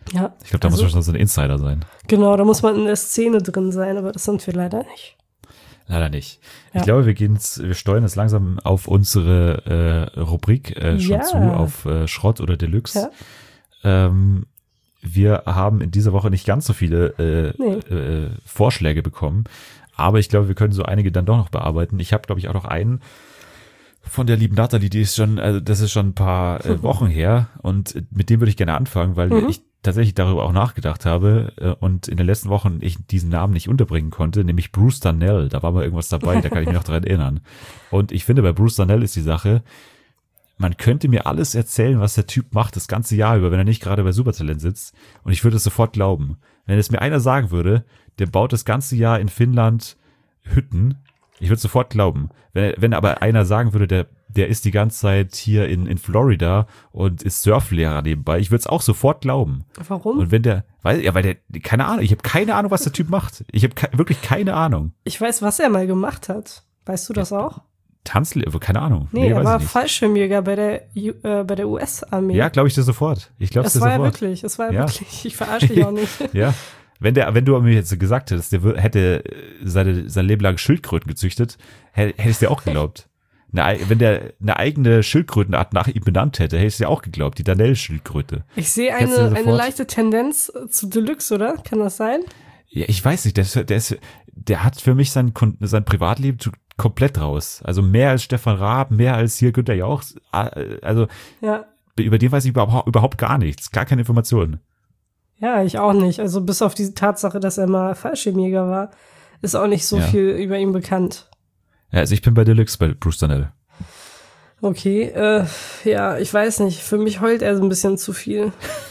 Ja. Ich glaube, da muss man schon so ein Insider sein. Genau, da muss man in der Szene drin sein, aber das sind wir leider nicht. Leider nicht. Ja. Ich glaube, wir steuern jetzt langsam auf unsere Rubrik schon zu, auf Schrott oder Deluxe. Ja. Wir haben in dieser Woche nicht ganz so viele Vorschläge bekommen, aber ich glaube, wir können so einige dann doch noch bearbeiten. Ich habe, glaube ich, auch noch einen von der lieben Natalie, das ist schon ein paar Wochen her und mit dem würde ich gerne anfangen, weil ich tatsächlich darüber auch nachgedacht habe und in den letzten Wochen ich diesen Namen nicht unterbringen konnte, nämlich Bruce Darnell. Da war mal irgendwas dabei, da kann ich mich noch dran erinnern. Und ich finde, bei Bruce Darnell ist die Sache, man könnte mir alles erzählen, was der Typ macht, das ganze Jahr über, wenn er nicht gerade bei Supertalent sitzt. Und ich würde es sofort glauben. Wenn es mir einer sagen würde, der baut das ganze Jahr in Finnland Hütten, ich würde sofort glauben. Wenn aber einer sagen würde, der ist die ganze Zeit hier in Florida und ist Surflehrer nebenbei, ich würde es auch sofort glauben. Warum? Und wenn keine Ahnung, ich habe keine Ahnung, was der Typ macht. Ich habe wirklich keine Ahnung. Ich weiß, was er mal gemacht hat. Weißt du das auch? Tanzlehrer, keine Ahnung. Nee, er war Fallschirmjäger bei der US-Armee. Ja, glaube ich dir sofort. Ich glaube das war sofort. Das war ja wirklich. Ich verarsche dich auch nicht. Ja. Wenn du mir jetzt gesagt hättest, der hätte sein Leben lang Schildkröten gezüchtet, hätte ich es dir auch geglaubt. Wenn der eine eigene Schildkrötenart nach ihm benannt hätte, hätte ich es dir auch geglaubt, die Darnell-Schildkröte. Ich sehe eine leichte Tendenz zu Deluxe, oder? Kann das sein? Ja, ich weiß nicht, der hat für mich sein Privatleben komplett raus. Also mehr als Stefan Raab, mehr als hier Günther Jauch. Also über den weiß ich überhaupt gar nichts, gar keine Informationen. Ja, ich auch nicht. Also bis auf die Tatsache, dass er mal Fallschirmjäger war, ist auch nicht so viel über ihn bekannt. Ja, also ich bin bei Deluxe, bei Bruce Darnell. Okay, ich weiß nicht. Für mich heult er so ein bisschen zu viel.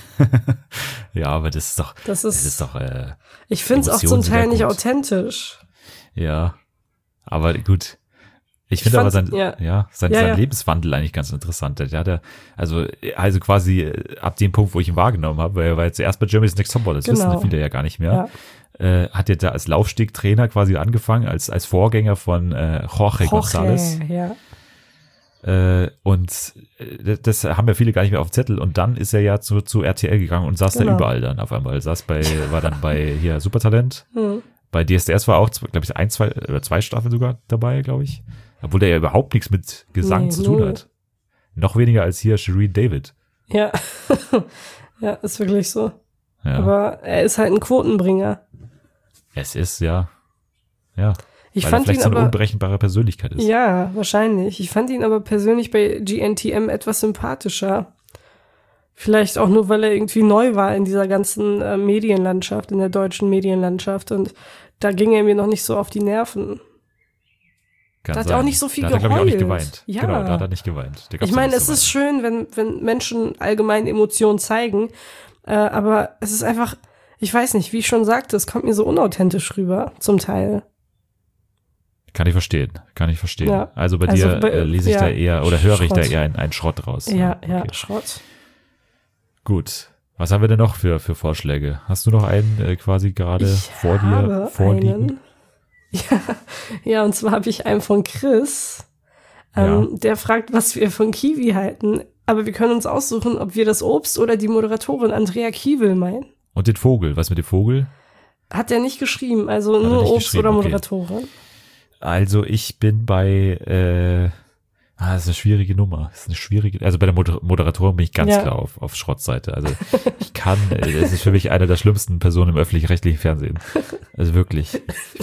Ja, aber das ist doch. Ich finde es auch zum Teil nicht authentisch. Ja, aber gut. Ich finde aber sein Lebenswandel eigentlich ganz interessant. Der hat also quasi ab dem Punkt, wo ich ihn wahrgenommen habe, weil er war jetzt zuerst bei Germany's Next Topmodel, das wissen viele ja gar nicht mehr. Ja. Hat er da als Laufstegtrainer quasi angefangen, als Vorgänger von Jorge González. Ja. Und das haben ja viele gar nicht mehr auf dem Zettel. Und dann ist er ja zu RTL gegangen und saß da überall dann auf einmal. War dann bei hier Supertalent. Bei DSDS war auch, glaube ich, 1, 2 oder 2 Staffeln sogar dabei, glaube ich. Obwohl der ja überhaupt nichts mit Gesang zu tun hat. Noch weniger als hier Shireen David. Ja. Ja, ist wirklich so. Ja. Aber er ist halt ein Quotenbringer. Es ist, ja. Ja. Weil er vielleicht so eine unberechenbare Persönlichkeit ist. Ja, wahrscheinlich. Ich fand ihn aber persönlich bei GNTM etwas sympathischer. Vielleicht auch nur, weil er irgendwie neu war in dieser ganzen Medienlandschaft, in der deutschen Medienlandschaft. Und da ging er mir noch nicht so auf die Nerven. Da hat er auch nicht so viel geheult. Da hat er, glaube ich, auch nicht geweint. Ja. Genau, da hat er nicht geweint. Ich meine, es ist schön, wenn Menschen allgemein Emotionen zeigen. Aber es ist einfach, ich weiß nicht, wie ich schon sagte, es kommt mir so unauthentisch rüber, zum Teil. Kann ich verstehen. Ja. Also bei dir lese ich da eher, oder höre ich da eher einen Schrott raus. Ja, okay. Schrott. Gut. Was haben wir denn noch für Vorschläge? Hast du noch einen quasi gerade vor dir vorliegen? Ja, und zwar habe ich einen von Chris. Der fragt, was wir von Kiwi halten. Aber wir können uns aussuchen, ob wir das Obst oder die Moderatorin Andrea Kiewel meinen. Und den Vogel. Was mit dem Vogel? Hat er nicht geschrieben. Also nur Obst oder Moderatorin. Okay. Also ich bin bei, das ist eine schwierige Nummer. Also bei der Moderatorin bin ich ganz klar auf Schrottseite. Also es ist für mich eine der schlimmsten Personen im öffentlich-rechtlichen Fernsehen. Also wirklich.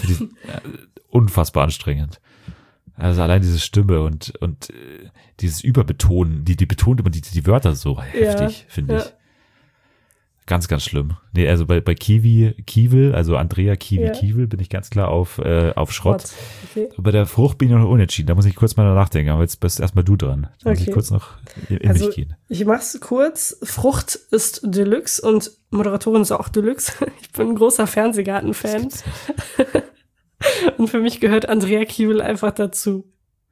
Unfassbar anstrengend. Also allein diese Stimme und dieses Überbetonen, die betont immer die Wörter so heftig, finde ich. Ganz, ganz schlimm. Nee, also bei Kiewel, also Andrea Kiewel, bin ich ganz klar auf Schrott. Okay. Bei der Frucht bin ich noch unentschieden. Da muss ich kurz mal nachdenken. Aber jetzt bist erstmal du dran. Da muss ich kurz noch in mich gehen. Ich mach's kurz. Frucht ist Deluxe und Moderatorin ist auch Deluxe. Ich bin ein großer Fernsehgarten-Fan. Und für mich gehört Andrea Kiewel einfach dazu.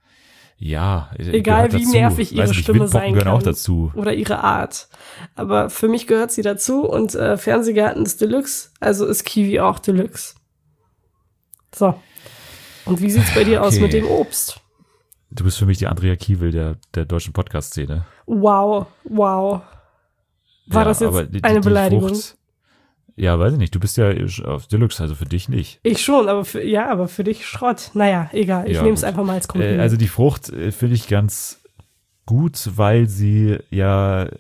Ja, egal wie nervig ihre Stimme sein kann. Auch dazu. Oder ihre Art. Aber für mich gehört sie dazu und Fernsehgarten ist Deluxe, also ist Kiwi auch Deluxe. So. Und wie sieht's bei dir aus mit dem Obst? Du bist für mich die Andrea Kiewel der deutschen Podcast-Szene. Wow. War das jetzt eine Beleidigung? Frucht, ja, weiß ich nicht. Du bist ja auf Deluxe, also für dich nicht. Ich schon, aber für dich Schrott. Naja, egal. Ich nehme es einfach mal als Kompliment. Also die Frucht finde ich ganz gut, weil sie ja,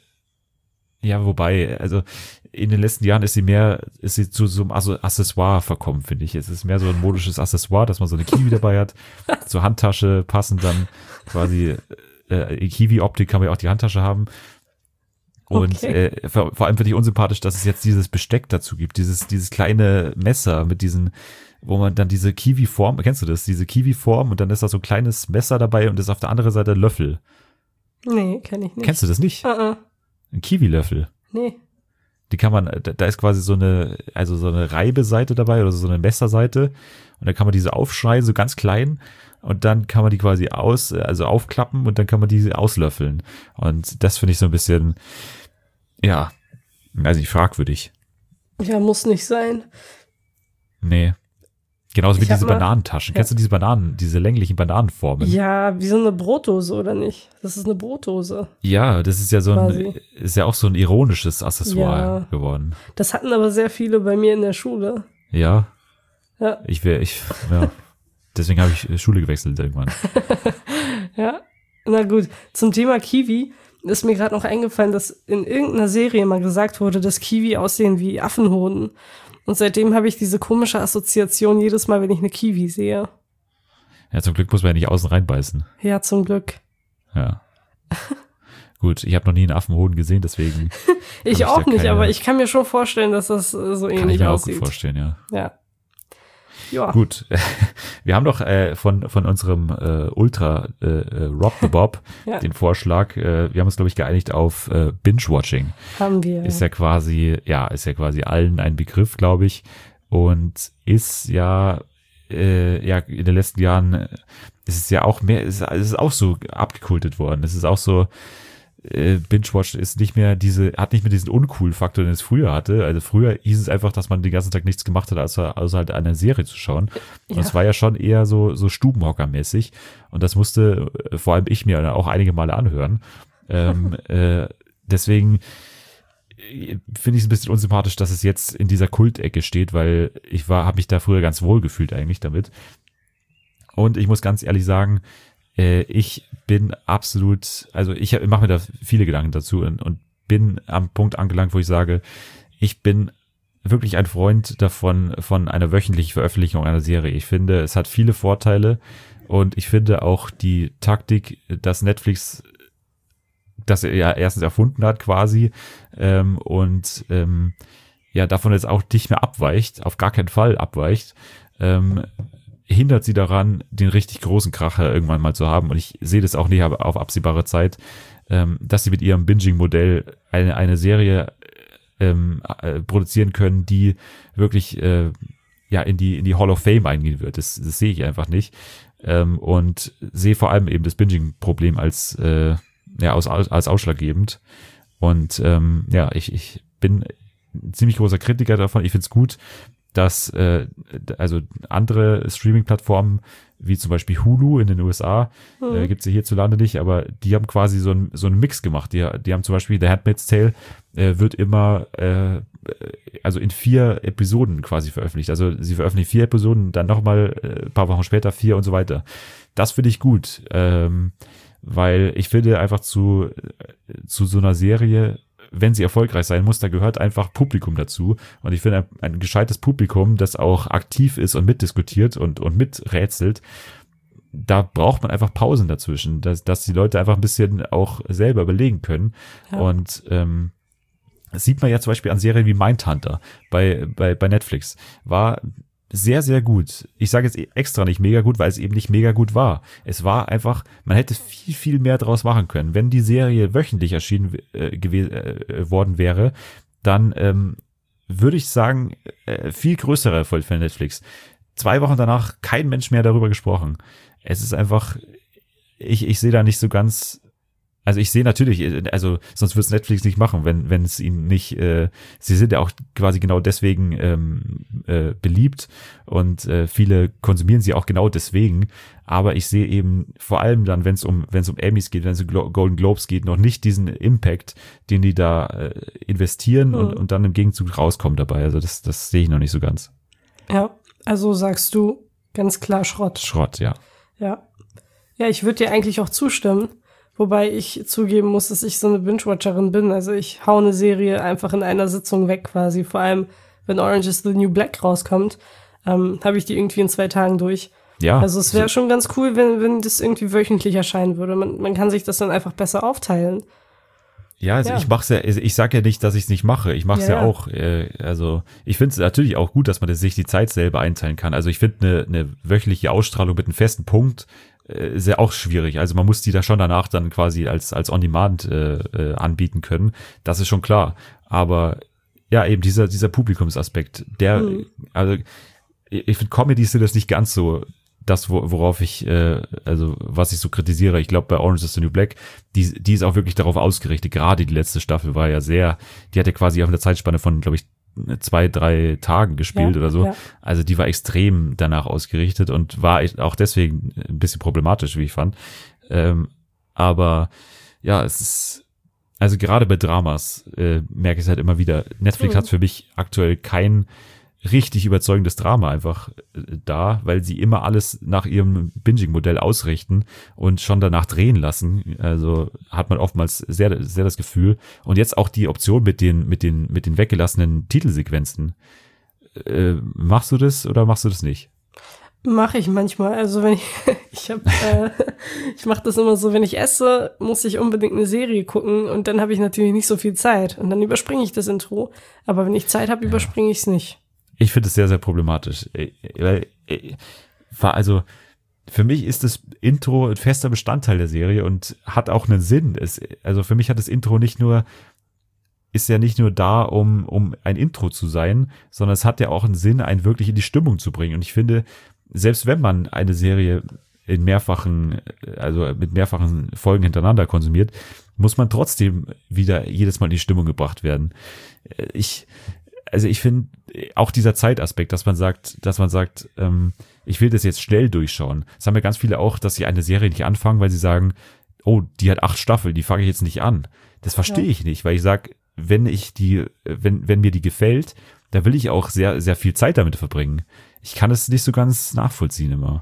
wobei, also in den letzten Jahren ist sie zu so einem Accessoire verkommen, finde ich. Es ist mehr so ein modisches Accessoire, dass man so eine Kiwi dabei hat, zur Handtasche passend dann quasi Kiwi-Optik kann man ja auch die Handtasche haben. Und vor allem finde ich unsympathisch, dass es jetzt dieses Besteck dazu gibt, dieses kleine Messer mit diesen, wo man dann diese Kiwi-Form, kennst du das? Diese Kiwi-Form und dann ist da so ein kleines Messer dabei und ist auf der anderen Seite ein Löffel. Nee, kenn ich nicht. Kennst du das nicht? Ein Kiwi-Löffel. Nee. Die kann man, da ist quasi so eine Reibeseite dabei oder so eine Messerseite und dann kann man diese aufschneiden, so ganz klein und dann kann man die quasi aufklappen und dann kann man diese auslöffeln. Und das finde ich so ein bisschen, ja, also nicht fragwürdig. Ja, muss nicht sein. Nee. Genauso wie diese Bananentaschen. Kennst du diese länglichen Bananenformen? Ja, wie so eine Brotdose, oder nicht? Das ist eine Brotdose. Ja, das ist ja ist ja auch so ein ironisches Accessoire geworden. Das hatten aber sehr viele bei mir in der Schule. Ja. Ja. Deswegen habe ich Schule gewechselt irgendwann. Ja. Na gut. Zum Thema Kiwi ist mir gerade noch eingefallen, dass in irgendeiner Serie mal gesagt wurde, dass Kiwi aussehen wie Affenhoden. Und seitdem habe ich diese komische Assoziation jedes Mal, wenn ich eine Kiwi sehe. Ja, zum Glück muss man ja nicht außen reinbeißen. Ja, zum Glück. Ja. Gut, ich habe noch nie einen Affenhoden gesehen, deswegen. Ich auch nicht, aber ich kann mir schon vorstellen, dass das so ähnlich aussieht. Kann ich mir auch gut vorstellen, ja. Ja. Gut, wir haben doch von unserem Ultra Rob the Bob den Vorschlag, wir haben uns, glaube ich, geeinigt auf Binge-Watching. Haben wir. Ist ja quasi allen ein Begriff, glaube ich, und ist ja in den letzten Jahren ist es ja auch mehr, es ist auch so abgekultet worden. Es ist auch so, Binge-Watch ist hat nicht mehr diesen Uncool-Faktor, den es früher hatte. Also früher hieß es einfach, dass man den ganzen Tag nichts gemacht hat, außer halt eine Serie zu schauen. Und es war ja schon eher so Stubenhocker-mäßig. Und das musste vor allem ich mir auch einige Male anhören. Deswegen finde ich es ein bisschen unsympathisch, dass es jetzt in dieser Kultecke steht, weil habe mich da früher ganz wohl gefühlt eigentlich damit. Und ich muss ganz ehrlich sagen, ich bin absolut, also ich mache mir da viele Gedanken dazu und bin am Punkt angelangt, wo ich sage, ich bin wirklich ein Freund davon, von einer wöchentlichen Veröffentlichung einer Serie. Ich finde, es hat viele Vorteile und ich finde auch die Taktik, dass Netflix das ja erstens erfunden hat quasi und davon jetzt auch nicht mehr abweicht, auf gar keinen Fall abweicht, hindert sie daran, den richtig großen Kracher irgendwann mal zu haben. Und ich sehe das auch nicht auf absehbare Zeit, dass sie mit ihrem Binging-Modell eine Serie produzieren können, die wirklich in die Hall of Fame eingehen wird. Das sehe ich einfach nicht. Und sehe vor allem eben das Binging-Problem als ausschlaggebend. Und ich bin ein ziemlich großer Kritiker davon. Ich finde es gut, dass also andere Streaming-Plattformen, wie zum Beispiel Hulu in den USA, gibt es ja hierzulande nicht, aber die haben quasi so einen Mix gemacht. Die haben zum Beispiel The Handmaid's Tale wird immer in 4 Episoden quasi veröffentlicht. Also sie veröffentlichen 4 Episoden, dann nochmal ein paar Wochen später 4 und so weiter. Das finde ich gut, weil ich finde einfach zu so einer Serie, wenn sie erfolgreich sein muss, da gehört einfach Publikum dazu. Und ich finde, ein gescheites Publikum, das auch aktiv ist und mitdiskutiert und miträtselt, da braucht man einfach Pausen dazwischen, dass die Leute einfach ein bisschen auch selber überlegen können. Ja. Und das sieht man ja zum Beispiel an Serien wie Mindhunter bei Netflix. War sehr, sehr gut. Ich sage jetzt extra nicht mega gut, weil es eben nicht mega gut war. Es war einfach, man hätte viel, viel mehr draus machen können. Wenn die Serie wöchentlich erschienen worden wäre, dann würde ich sagen, viel größerer Erfolg für Netflix. 2 Wochen danach kein Mensch mehr darüber gesprochen. Es ist einfach, ich sehe da nicht so ganz, Also ich sehe natürlich, also sonst wird es Netflix nicht machen, wenn es ihnen nicht, sie sind ja auch quasi genau deswegen beliebt und viele konsumieren sie auch genau deswegen, aber ich sehe eben vor allem dann, wenn es um Emmys geht, wenn es um Golden Globes geht, noch nicht diesen Impact, den die da investieren und dann im Gegenzug rauskommen dabei. Also das sehe ich noch nicht so ganz. Ja, also sagst du ganz klar Schrott. Schrott, ja. Ja. Ja, ich würde dir eigentlich auch zustimmen. Wobei ich zugeben muss, dass ich so eine Binge-Watcherin bin. Also ich hau eine Serie einfach in einer Sitzung weg quasi. Vor allem, wenn Orange is the New Black rauskommt, habe ich die irgendwie in 2 Tagen durch. Ja. Also es wäre schon ganz cool, wenn das irgendwie wöchentlich erscheinen würde. Man kann sich das dann einfach besser aufteilen. Ja, also ich mach's ja, ich sag ja nicht, dass ich es nicht mache. Ich mach's ja auch. Also ich finde es natürlich auch gut, dass man sich die Zeit selber einteilen kann. Also ich finde eine wöchentliche Ausstrahlung mit einem festen Punkt ist ja auch schwierig. Also man muss die da schon danach dann quasi als On-Demand anbieten können. Das ist schon klar. Aber ja, eben dieser Publikumsaspekt, also ich finde, Comedies sind das nicht ganz so das, worauf ich, was ich so kritisiere. Ich glaube, bei Orange is the New Black, die ist auch wirklich darauf ausgerichtet. Gerade die letzte Staffel war ja die hatte quasi auf einer Zeitspanne von, glaube ich, 2-3 Tagen gespielt oder so. Ja. Also die war extrem danach ausgerichtet und war auch deswegen ein bisschen problematisch, wie ich fand. Aber ja, es ist, also gerade bei Dramas merke ich es halt immer wieder. Netflix hat für mich aktuell kein richtig überzeugendes Drama einfach da, weil sie immer alles nach ihrem Binging-Modell ausrichten und schon danach drehen lassen. Also hat man oftmals sehr, sehr das Gefühl. Und jetzt auch die Option mit den weggelassenen Titelsequenzen. Machst du das oder machst du das nicht? Mache ich manchmal. Also wenn ich mache das immer so, wenn ich esse, muss ich unbedingt eine Serie gucken und dann habe ich natürlich nicht so viel Zeit und dann überspringe ich das Intro. Aber wenn ich Zeit habe, überspringe ich es nicht. Ich finde es sehr, sehr problematisch, weil also für mich ist das Intro ein fester Bestandteil der Serie und hat auch einen Sinn. Also für mich hat das Intro ist ja nicht nur da, um ein Intro zu sein, sondern es hat ja auch einen Sinn, einen wirklich in die Stimmung zu bringen. Und ich finde, selbst wenn man eine Serie mit mehrfachen Folgen hintereinander konsumiert, muss man trotzdem wieder jedes Mal in die Stimmung gebracht werden. Ich finde auch dieser Zeitaspekt, dass man sagt, ich will das jetzt schnell durchschauen. Das haben ja ganz viele auch, dass sie eine Serie nicht anfangen, weil sie sagen, oh, die hat 8 Staffeln, die fange ich jetzt nicht an. Das verstehe ich nicht, weil ich sage, wenn mir die gefällt, da will ich auch sehr, sehr viel Zeit damit verbringen. Ich kann es nicht so ganz nachvollziehen immer.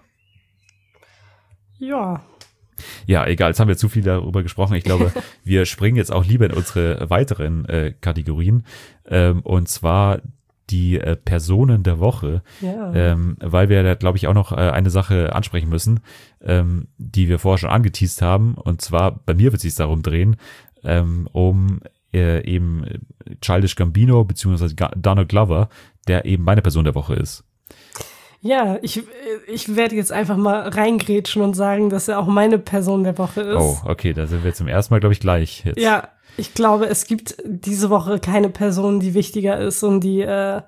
Ja. Ja, egal, jetzt haben wir zu viel darüber gesprochen. Ich glaube, wir springen jetzt auch lieber in unsere weiteren Kategorien. Und zwar die Personen der Woche. Ja. Weil wir da, glaube ich, auch noch eine Sache ansprechen müssen, die wir vorher schon angeteast haben. Und zwar, bei mir wird es sich darum drehen, um eben Childish Gambino beziehungsweise Donald Glover, der eben meine Person der Woche ist. Ja, ich werde jetzt einfach mal reingrätschen und sagen, dass er auch meine Person der Woche ist. Oh, okay, da sind wir zum ersten Mal, glaube ich, gleich jetzt. Ja, ich glaube, es gibt diese Woche keine Person, die wichtiger ist und die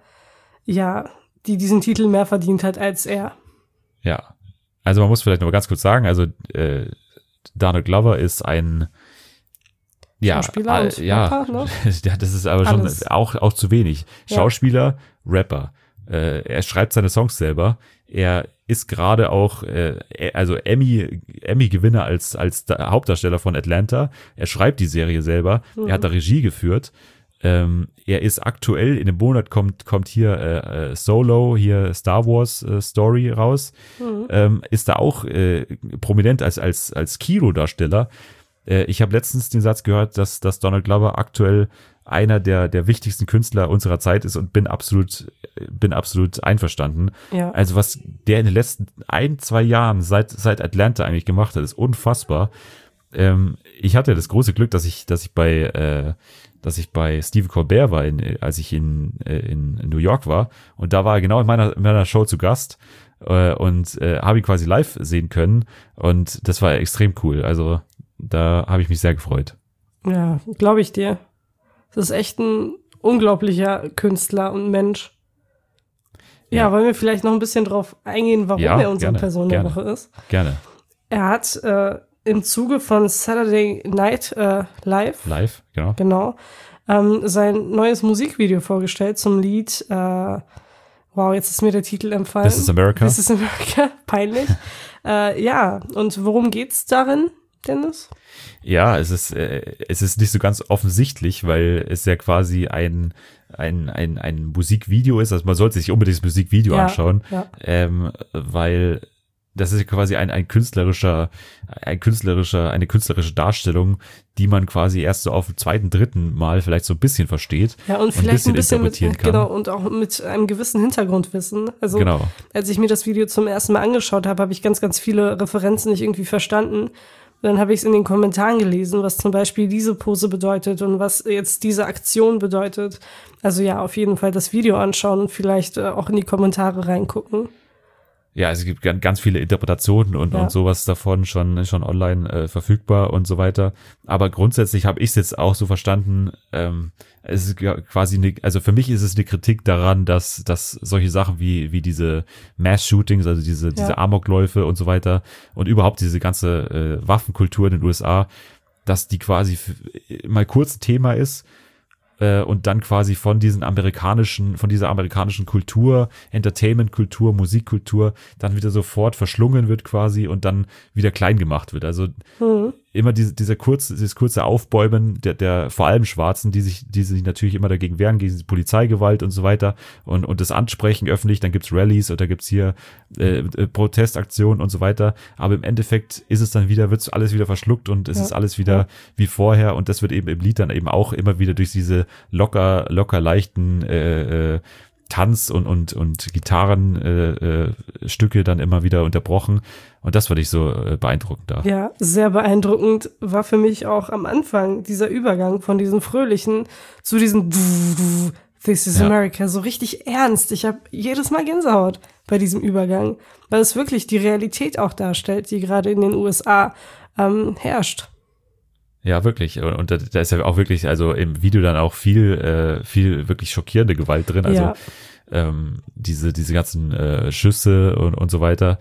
diesen Titel mehr verdient hat als er. Ja, also man muss vielleicht noch mal ganz kurz sagen, also Donald Glover ist ein Schauspieler und Rapper, ne? Ja, das ist aber alles. Schon auch zu wenig. Schauspieler, Rapper. Er schreibt seine Songs selber. Er ist gerade auch Emmy-Gewinner als Hauptdarsteller von Atlanta. Er schreibt die Serie selber. Er hat da Regie geführt. Er ist aktuell, in dem Monat kommt hier Solo, hier Star Wars Story raus. Ist da auch prominent als Kinodarsteller. Ich habe letztens den Satz gehört, dass Donald Glover aktuell einer der wichtigsten Künstler unserer Zeit ist und bin absolut einverstanden. Ja. Also was der in den letzten 1-2 Jahren seit Atlanta eigentlich gemacht hat, ist unfassbar. Ich hatte das große Glück, dass ich bei Stephen Colbert war, als ich in New York war, und da war er genau in meiner Show zu Gast und habe ihn quasi live sehen können, und das war extrem cool. Also da habe ich mich sehr gefreut. Ja, glaube ich dir. Das ist echt ein unglaublicher Künstler und Mensch. Ja, wollen wir vielleicht noch ein bisschen drauf eingehen, warum er unsere Person der Woche ist? Gerne. Er hat im Zuge von Saturday Night Live. Live, genau. Genau. Sein neues Musikvideo vorgestellt zum Lied, wow, jetzt ist mir der Titel entfallen. This is America. This is America, peinlich. Ja, und worum geht's darin, Dennis? Ja, es ist nicht so ganz offensichtlich, weil es ja quasi ein Musikvideo ist. Also man sollte sich unbedingt das Musikvideo anschauen, weil das ist quasi eine künstlerische Darstellung, die man quasi erst so auf dem zweiten, dritten Mal vielleicht so ein bisschen versteht. Ja, und vielleicht ein bisschen interpretieren mit, kann. Genau, und auch mit einem gewissen Hintergrundwissen. Also, genau. Als ich mir das Video zum ersten Mal angeschaut habe, habe ich ganz, ganz viele Referenzen nicht irgendwie verstanden. Dann habe ich es in den Kommentaren gelesen, was zum Beispiel diese Pose bedeutet und was jetzt diese Aktion bedeutet. Also ja, auf jeden Fall das Video anschauen und vielleicht auch in die Kommentare reingucken. Ja, es gibt ganz viele Interpretationen und sowas davon schon online verfügbar und so weiter. Aber grundsätzlich habe ich es jetzt auch so verstanden, es ist quasi also für mich ist es eine Kritik daran, dass solche Sachen wie diese Mass-Shootings, also diese Amokläufe und so weiter und überhaupt diese ganze Waffenkultur in den USA, dass die quasi mal kurz ein Thema ist, und dann quasi von dieser amerikanischen Kultur, Entertainment-Kultur, Musikkultur dann wieder sofort verschlungen wird quasi und dann wieder klein gemacht wird. Also immer dieses kurze Aufbäumen der vor allem Schwarzen, die sich natürlich immer dagegen wehren, gegen die Polizeigewalt und so weiter und das ansprechen öffentlich, dann gibt's Rallyes oder gibt's hier Protestaktionen und so weiter, aber im Endeffekt ist es dann wird's alles wieder verschluckt und es ist alles wieder wie vorher und das wird eben im Lied dann eben auch immer wieder durch diese locker leichten Tanz und Gitarrenstücke dann immer wieder unterbrochen. Und das fand ich so beeindruckend da. Ja, sehr beeindruckend war für mich auch am Anfang dieser Übergang von diesen fröhlichen zu diesen This is America, so richtig ernst. Ich habe jedes Mal Gänsehaut bei diesem Übergang, weil es wirklich die Realität auch darstellt, die gerade in den USA herrscht. Ja, wirklich. Und da ist ja auch wirklich, also im Video dann auch viel wirklich schockierende Gewalt drin. Also diese ganzen Schüsse und so weiter.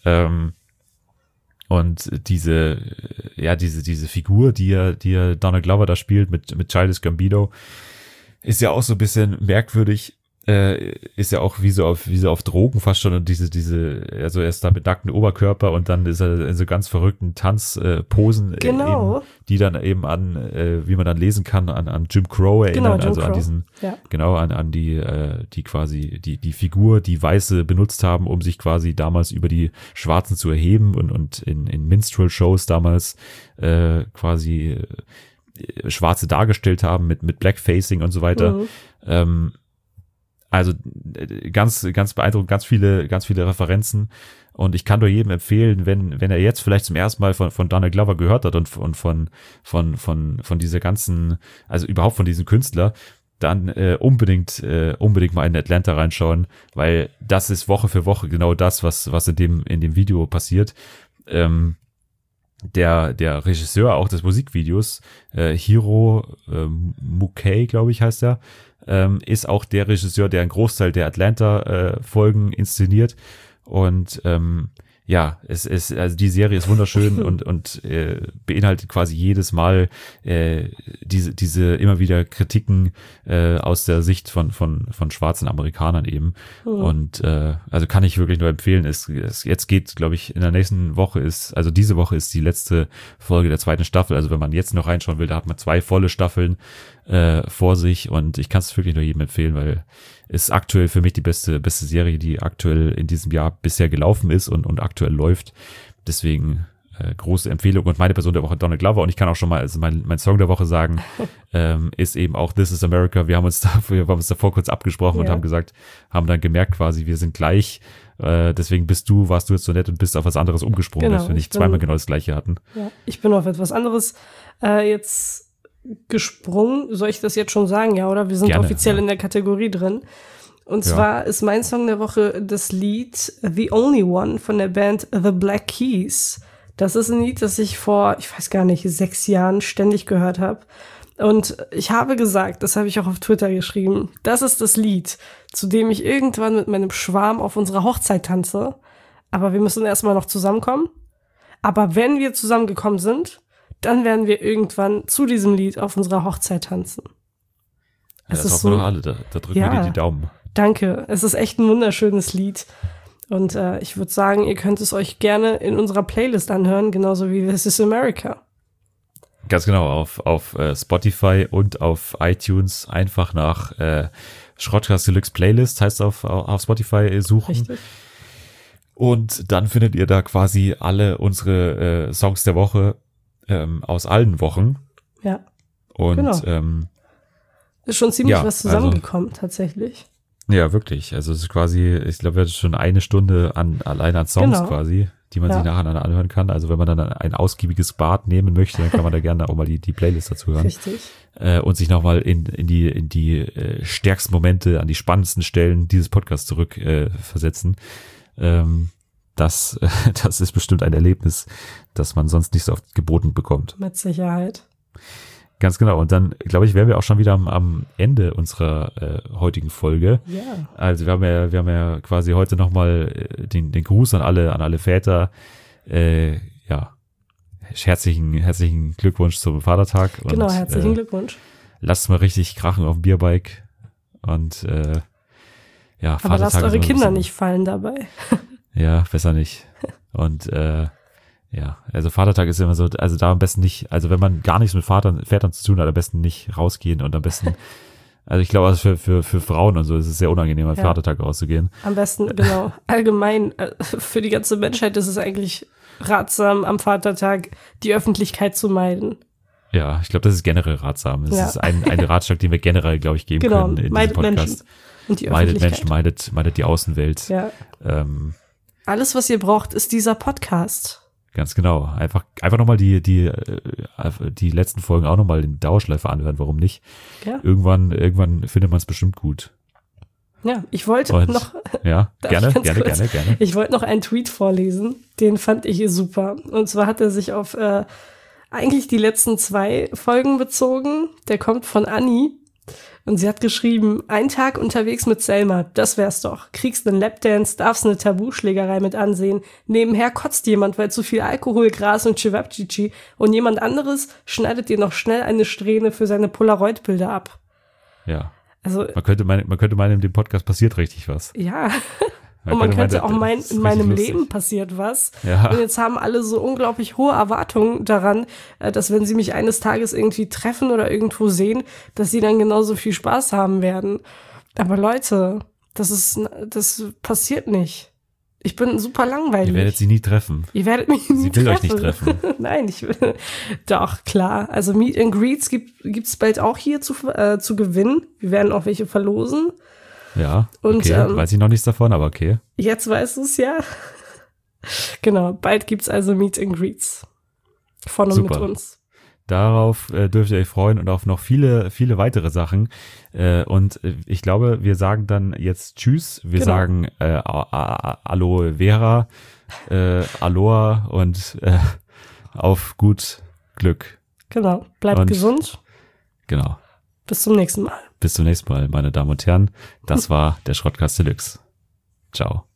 Und diese Figur, die ja Donald Glover da spielt mit Childish Gambino, ist ja auch so ein bisschen merkwürdig. Ist ja auch wie so auf Drogen fast schon und also er ist da mit nacktem Oberkörper und dann ist er in so ganz verrückten Tanzposen, genau. Die dann eben wie man dann lesen kann, an Jim Crow erinnern, genau, also Crow. An diesen, genau, an die quasi die Figur, die Weiße benutzt haben, um sich quasi damals über die Schwarzen zu erheben und in Minstrel-Shows damals quasi Schwarze dargestellt haben mit Blackfacing und so weiter. Also ganz, ganz beeindruckend, ganz viele Referenzen und ich kann nur jedem empfehlen, wenn er jetzt vielleicht zum ersten Mal von Donald Glover gehört hat und von dieser ganzen, also überhaupt von diesem Künstler, dann unbedingt mal in Atlanta reinschauen, weil das ist Woche für Woche genau das, was in dem Video passiert. Der Regisseur auch des Musikvideos, Hiro Mukai, glaube ich, heißt er, ist auch der Regisseur, der einen Großteil der Atlanta-Folgen inszeniert. Und also die Serie ist wunderschön und beinhaltet quasi jedes Mal diese immer wieder Kritiken aus der Sicht von schwarzen Amerikanern eben. Und also kann ich wirklich nur empfehlen. Jetzt geht, glaube ich, in der nächsten Woche diese Woche ist die letzte Folge der zweiten Staffel. Also wenn man jetzt noch reinschauen will, da hat man 2 volle Staffeln vor sich und ich kann es wirklich nur jedem empfehlen, weil es aktuell für mich die beste Serie, die aktuell in diesem Jahr bisher gelaufen ist und aktuell läuft. Deswegen große Empfehlung und meine Person der Woche Donald Glover und ich kann auch schon mal mein Song der Woche sagen, ist eben auch This is America. Wir haben uns davor kurz abgesprochen und haben dann gemerkt quasi, wir sind gleich. Deswegen warst du jetzt so nett und bist auf was anderes umgesprungen, dass wir nicht zweimal genau das Gleiche hatten. Ja, ich bin auf etwas anderes jetzt gesprungen. Soll ich das jetzt schon sagen, ja, oder? Wir sind Gerne, offiziell in der Kategorie drin. Und zwar ist mein Song der Woche das Lied The Only One von der Band The Black Keys. Das ist ein Lied, das ich vor, ich weiß gar nicht, 6 Jahren ständig gehört habe. Und ich habe gesagt, das habe ich auch auf Twitter geschrieben, das ist das Lied, zu dem ich irgendwann mit meinem Schwarm auf unserer Hochzeit tanze. Aber wir müssen erstmal noch zusammenkommen. Aber wenn wir zusammengekommen sind, dann werden wir irgendwann zu diesem Lied auf unserer Hochzeit tanzen. Ja, das hoffen wir doch alle, da drücken wir dir die Daumen. Danke, es ist echt ein wunderschönes Lied. Und ich würde sagen, ihr könnt es euch gerne in unserer Playlist anhören, genauso wie This is America. Ganz genau, auf Spotify und auf iTunes einfach nach Schrottcast Deluxe Playlist, heißt auf Spotify suchen. Richtig. Und dann findet ihr da quasi alle unsere Songs der Woche aus allen Wochen. Ja, und genau. Ist schon ziemlich was zusammengekommen, tatsächlich. Ja, wirklich. Also es ist quasi, ich glaube, wir hatten schon eine Stunde allein an Songs quasi, die man sich nacheinander anhören kann. Also wenn man dann ein ausgiebiges Bad nehmen möchte, dann kann man da gerne auch mal die Playlist dazu hören. Richtig. Und sich nochmal in die stärksten Momente, an die spannendsten Stellen dieses Podcasts zurück versetzen. Das ist bestimmt ein Erlebnis, das man sonst nicht so oft geboten bekommt. Mit Sicherheit. Ganz genau. Und dann, glaube ich, wären wir auch schon wieder am Ende unserer heutigen Folge. Ja. Also wir haben ja quasi heute nochmal den Gruß an alle Väter. Herzlichen Glückwunsch zum Vatertag. Genau, herzlichen Glückwunsch. Lasst mal richtig krachen auf dem Bierbike. Und Aber Vatertag lasst eure Kinder nicht fallen dabei. Ja, besser nicht. Und also Vatertag ist immer so, also da am besten nicht, also wenn man gar nichts mit Vätern zu tun hat, am besten nicht rausgehen und am besten, also ich glaube, also für Frauen und so ist es sehr unangenehm, am Vatertag rauszugehen. Am besten, genau, allgemein, für die ganze Menschheit ist es eigentlich ratsam, am Vatertag die Öffentlichkeit zu meiden. Ja, ich glaube, das ist generell ratsam. Das ist ein Ratschlag, den wir generell, glaube ich, geben können in diesem Podcast. Menschen und die meidet Menschen, meidet die Außenwelt. Ja. Alles, was ihr braucht, ist dieser Podcast. Ganz genau. Einfach nochmal die letzten Folgen auch nochmal in Dauerschleife anhören. Warum nicht? Ja. Irgendwann findet man es bestimmt gut. Ja, ich wollte noch. Ja, gerne. Ich wollte noch einen Tweet vorlesen. Den fand ich super. Und zwar hat er sich auf eigentlich die letzten 2 Folgen bezogen. Der kommt von Anni. Und sie hat geschrieben, ein Tag unterwegs mit Selma, das wär's doch. Kriegst einen Lapdance, darfst eine Tabuschlägerei mit ansehen. Nebenher kotzt jemand, weil zu viel Alkohol, Gras und Chewabchichi. Und jemand anderes schneidet dir noch schnell eine Strähne für seine Polaroid-Bilder ab. Ja. Also, man könnte meinen, in dem Podcast passiert richtig was. Ja. Und man könnte auch meinen, in meinem Leben passiert was. Ja. Und jetzt haben alle so unglaublich hohe Erwartungen daran, dass wenn sie mich eines Tages irgendwie treffen oder irgendwo sehen, dass sie dann genauso viel Spaß haben werden. Aber Leute, das passiert nicht. Ich bin super langweilig. Ihr werdet sie nie treffen. Ihr werdet mich nie treffen. Sie will euch nicht treffen. Nein, ich will. Doch, klar. Also Meet and Greets gibt's bald auch hier zu gewinnen. Wir werden auch welche verlosen. Ja, okay, weiß ich noch nichts davon, aber okay. Jetzt weißt du es ja. Genau, bald gibt's also Meet and Greets von und mit uns. Darauf dürft ihr euch freuen und auf noch viele, viele weitere Sachen. Und ich glaube, wir sagen dann jetzt Tschüss. Wir sagen Aloe Vera, Aloha und auf gut Glück. Genau, bleibt gesund. Genau. Bis zum nächsten Mal. Bis zum nächsten Mal, meine Damen und Herren. Das war der Schrottcast Deluxe. Ciao.